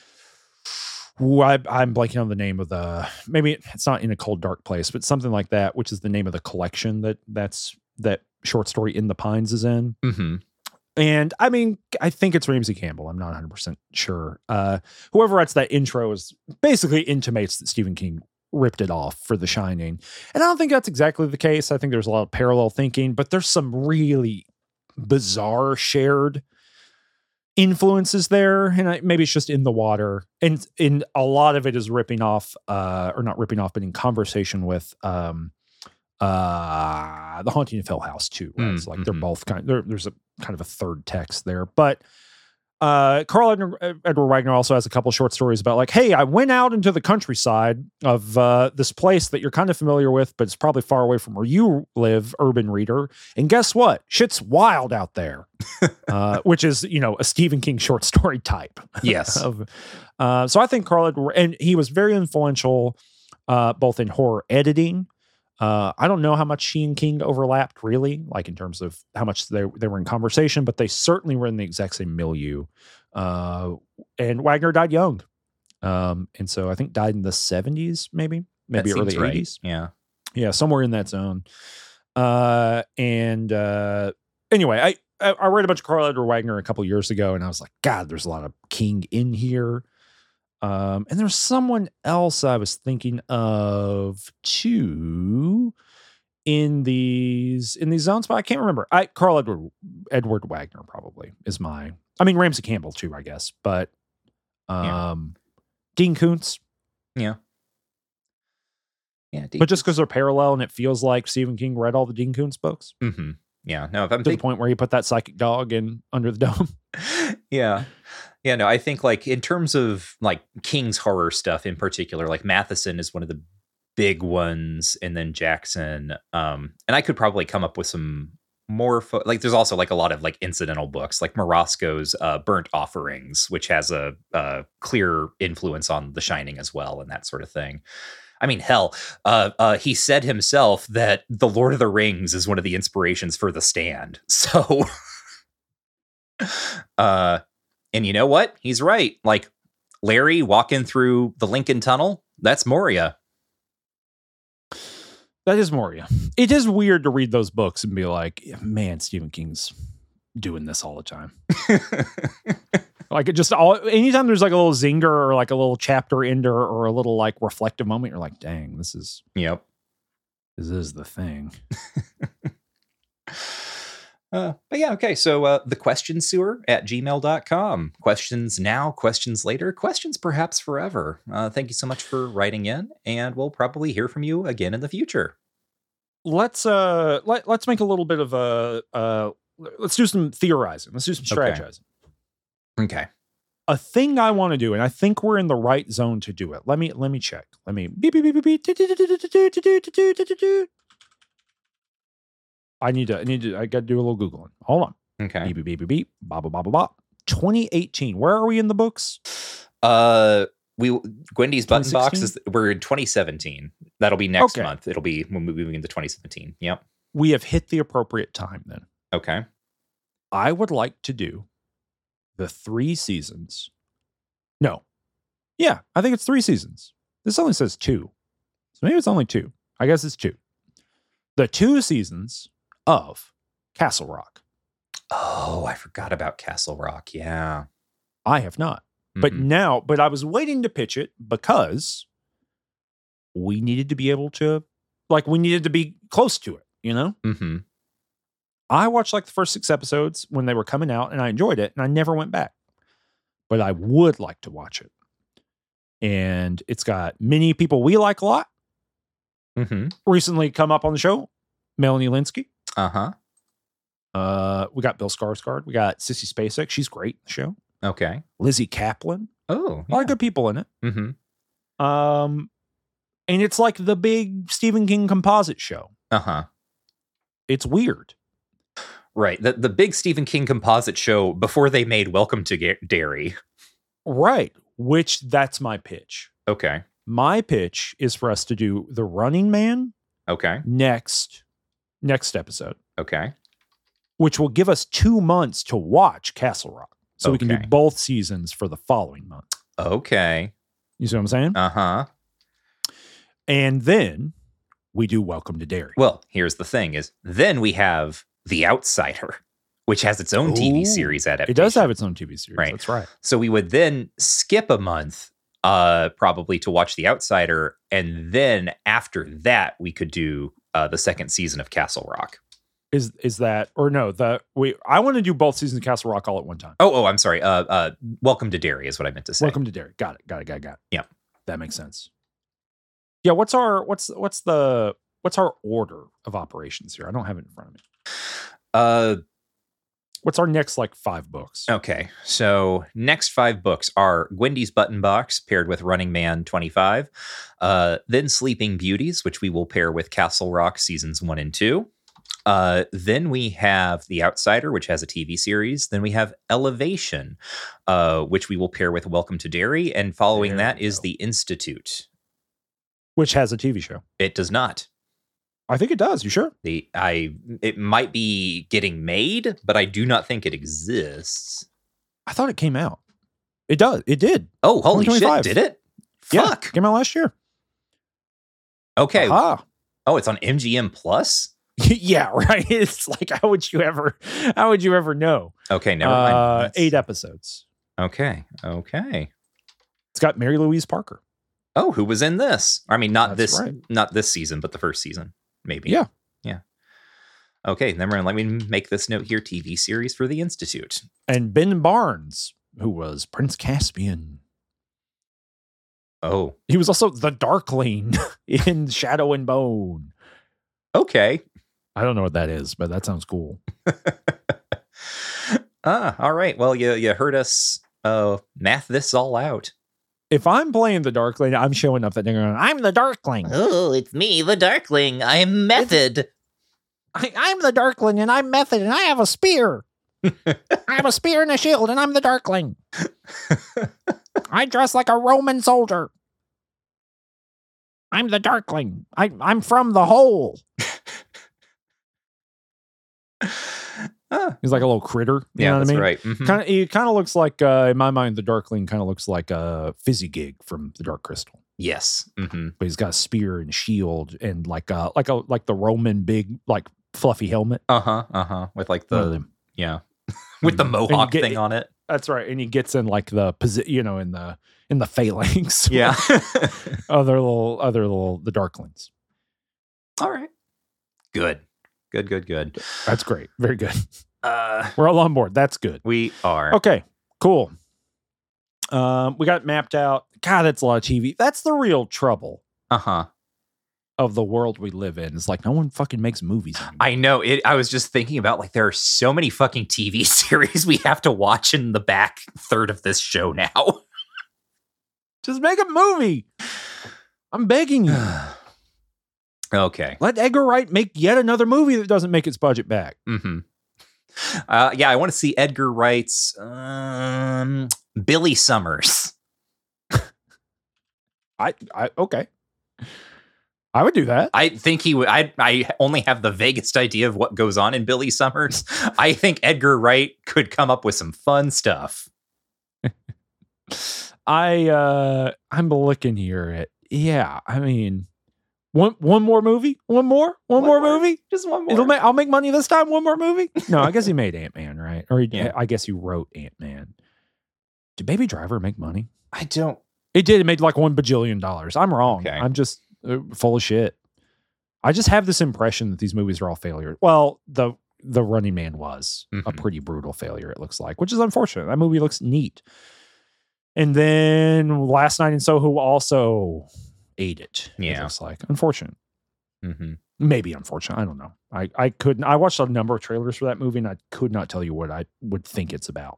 I'm blanking on the name of maybe it's not In a Cold Dark Place, but something like that, which is the name of the collection that short story In the Pines is in. Mm-hmm. And I mean, I think it's Ramsey Campbell. I'm not 100% sure. Whoever writes that intro basically intimates that Stephen King ripped it off for The Shining. And I don't think that's exactly the case. I think there's a lot of parallel thinking, but there's some really bizarre shared influences there, and maybe it's just in the water, and in a lot of it is ripping off or not ripping off, but in conversation with The Haunting of Hill House too, right? It's like they're both there's a kind of a third text there, but Carl Edward Wagner also has a couple short stories about like, hey, I went out into the countryside of this place that you're kind of familiar with, but it's probably far away from where you live, urban reader. And guess what? Shit's wild out there, which is, a Stephen King short story type. Yes. So I think Carl Edward, and he was very influential both in horror editing. I don't know how much she and King overlapped really, like in terms of how much they were in conversation, but they certainly were in the exact same milieu. And Wagner died young. And so I think died in the 70s, maybe early 80s. Yeah. Yeah. Somewhere in that zone. Anyway, I read a bunch of Carl Edward Wagner a couple years ago, and I was like, God, there's a lot of King in here. And there's someone else I was thinking of too in these zones, but I can't remember. Carl Edward Wagner probably is Ramsey Campbell too, I guess, but Dean Koontz. Yeah. Yeah. But just because they're parallel and it feels like Stephen King read all the Dean Koontz books. Mm-hmm. Yeah. No, if I'm to the point where he put that psychic dog in Under the Dome. Yeah. Yeah, no, I think like in terms of like King's horror stuff in particular, like Matheson is one of the big ones, and then Jackson. And I could probably come up with some more, like there's also like a lot of like incidental books, like Marosco's Burnt Offerings, which has a clear influence on The Shining as well, and that sort of thing. I mean, hell, he said himself that The Lord of the Rings is one of the inspirations for The Stand. So, and you know what? He's right. Like Larry walking through the Lincoln Tunnel, that's Moria. That is Moria. It is weird to read those books and be like, man, Stephen King's doing this all the time. Like anytime there's like a little zinger or like a little chapter ender or a little like reflective moment, you're like, dang, this is the thing. But yeah, okay. So the question sewer at gmail.com. Questions now, questions later, questions perhaps forever. Thank you so much for writing in, and we'll probably hear from you again in the future. Let's make a little bit of let's do some theorizing. Let's do some strategizing. Okay. A thing I want to do, and I think we're in the right zone to do it. Let me check. Let me beep, beep, beep, beep, beep. I got to do a little Googling. Hold on. Okay. Beep, beep, beep, beep, beep. Bop, bop, bop, bop. 2018. Where are we in the books? Gwendy's Button Box we're in 2017. That'll be next month. It'll be when we're moving into 2017. Yep. We have hit the appropriate time then. Okay. I would like to do the 3 seasons. No. Yeah, I think it's 3 seasons. This only says 2. So maybe it's only 2. I guess it's 2. The 2 seasons of Castle Rock. Oh, I forgot about Castle Rock. Yeah. I have not. Mm-hmm. But I was waiting to pitch it because we needed to be able to like we needed to be close to it, you know? Mm-hmm. I watched like the first 6 episodes when they were coming out and I enjoyed it and I never went back. But I would like to watch it. And it's got many people we like a lot. Mm-hmm. Recently come up on the show. Melanie Linsky. Uh-huh. We got Bill Skarsgård. We got Sissy Spacek. She's great in the show. Okay. Lizzie Kaplan. Oh, A lot of good people in it. Mm-hmm. And it's like the big Stephen King composite show. Uh-huh. It's weird. Right. The big Stephen King composite show before they made Welcome to Derry. Right. Which that's my pitch. Okay. My pitch is for us to do The Running Man Okay. next episode, Okay. which will give us 2 months to watch Castle Rock. So we can do Okay. both seasons for the following month. Okay. You see what I'm saying? Uh-huh. And then we do Welcome to Derry. Well, here's the thing is then we have The Outsider, which has its own TV Ooh. series adaptation. It does have its own TV series. Right. That's right. So we would then skip a month probably to watch The Outsider. And then after that, we could do the second season of Castle Rock. Is that, or no, I want to do both seasons of Castle Rock all at one time. Oh, I'm sorry. Welcome to Derry is what I meant to say. Welcome to Derry. Got it. Yeah. That makes sense. Yeah, what's our order of operations here? I don't have it in front of me. What's our next 5 books? Okay, so next 5 books are Gwendy's Button Box paired with Running Man 25, then Sleeping Beauties, which we will pair with Castle Rock seasons 1 and 2. Then we have The Outsider, which has a TV series. Then we have Elevation, which we will pair with Welcome to Derry. And following There that we is go. The Institute. Which has a TV show. It does not. I think it does. You sure? It might be getting made, but I do not think it exists. I thought it came out. It does. It did. Oh, holy shit, 2025. did it? Yeah, Fuck. came out last year. Okay. Aha. Oh, it's on MGM Plus? Yeah, right. It's like, how would you ever know? Okay, never mind. 8 episodes. Okay. It's got Mary Louise Parker. Oh, who was in this? I mean, not That's right. not this season, but the first season, maybe. Yeah. Okay, then let me make this note here: TV series for The Institute. And Ben Barnes, who was Prince Caspian. Oh, He was also the Darkling in Shadow and Bone. okay. I don't know what that is, but that sounds cool. All right. Well, you heard us math this all out. If I'm playing the Darkling, I'm showing up that they're going, I'm the Darkling. Oh, it's me, the Darkling. I'm Method. I'm the Darkling and I'm Method and I have a spear. I have a spear and a shield and I'm the Darkling. I dress like a Roman soldier. I'm the Darkling. I'm from the hole. He's like a little critter. You know what that's I mean? right. Mhm. He kind of looks like, in my mind, the Darkling kind of looks like a Fizzy Gig from the Dark Crystal. Yes. Mm-hmm. But he's got a spear and shield and like the Roman big fluffy helmet. With like One of the them. with the And mohawk you get- thing on it. That's right, and he gets in like the in the phalanx. Yeah. other little the Darklings. All right. Good. That's great. Very good. Uh, We're all on board. That's good. we are. Okay, cool. We got it mapped out. God, that's a lot of TV. That's the real trouble Uh-huh. of the world we live in. It's like no one fucking makes movies anymore. I know it. I was just thinking about there are so many fucking TV series we have to watch in the back third of this show now. Just make a movie. I'm begging you. Okay. Let Edgar Wright make yet another movie that doesn't make its budget back. Mm-hmm. Yeah, I want to see Edgar Wright's Billy Summers. Okay. I would do that. I think he would. I only have the vaguest idea of what goes on in Billy Summers. I think Edgar Wright could come up with some fun stuff. I'm looking here at I mean one more movie? One more movie? Just one more. I'll make money this time. One more movie? No, I guess he made Ant-Man, right? Or Yeah. I guess he wrote Ant-Man. Did Baby Driver make money? I don't. It did. It made like $1 bajillion. I'm wrong. Okay. I'm just full of shit. I just have this impression that these movies are all failures. Well, the Running Man was a Mhm. pretty brutal failure, it looks like, which is unfortunate. That movie looks neat. And then Last Night in Soho also ate it. It Yeah. looks like. Unfortunate. Mm-hmm. Maybe unfortunate. I don't know. I couldn't. I watched a number of trailers for that movie, and I could not tell you what I would think it's about.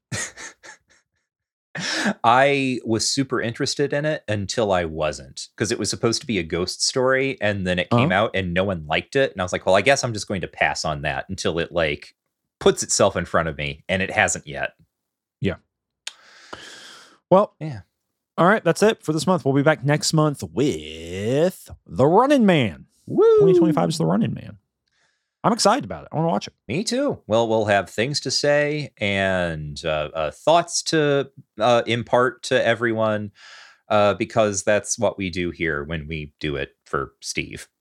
I was super interested in it until I wasn't, because it was supposed to be a ghost story, and then it came out and no one liked it, and I was like, well, I guess I'm just going to pass on that until it like puts itself in front of me, and it hasn't yet. Yeah. Well, yeah. All right, that's it for this month. We'll be back next month with The Running Man. Woo! 2025 is The Running Man. I'm excited about it. I want to watch it. Me too. Well, we'll have things to say and thoughts to impart to everyone, because that's what we do here when we do it for Steve.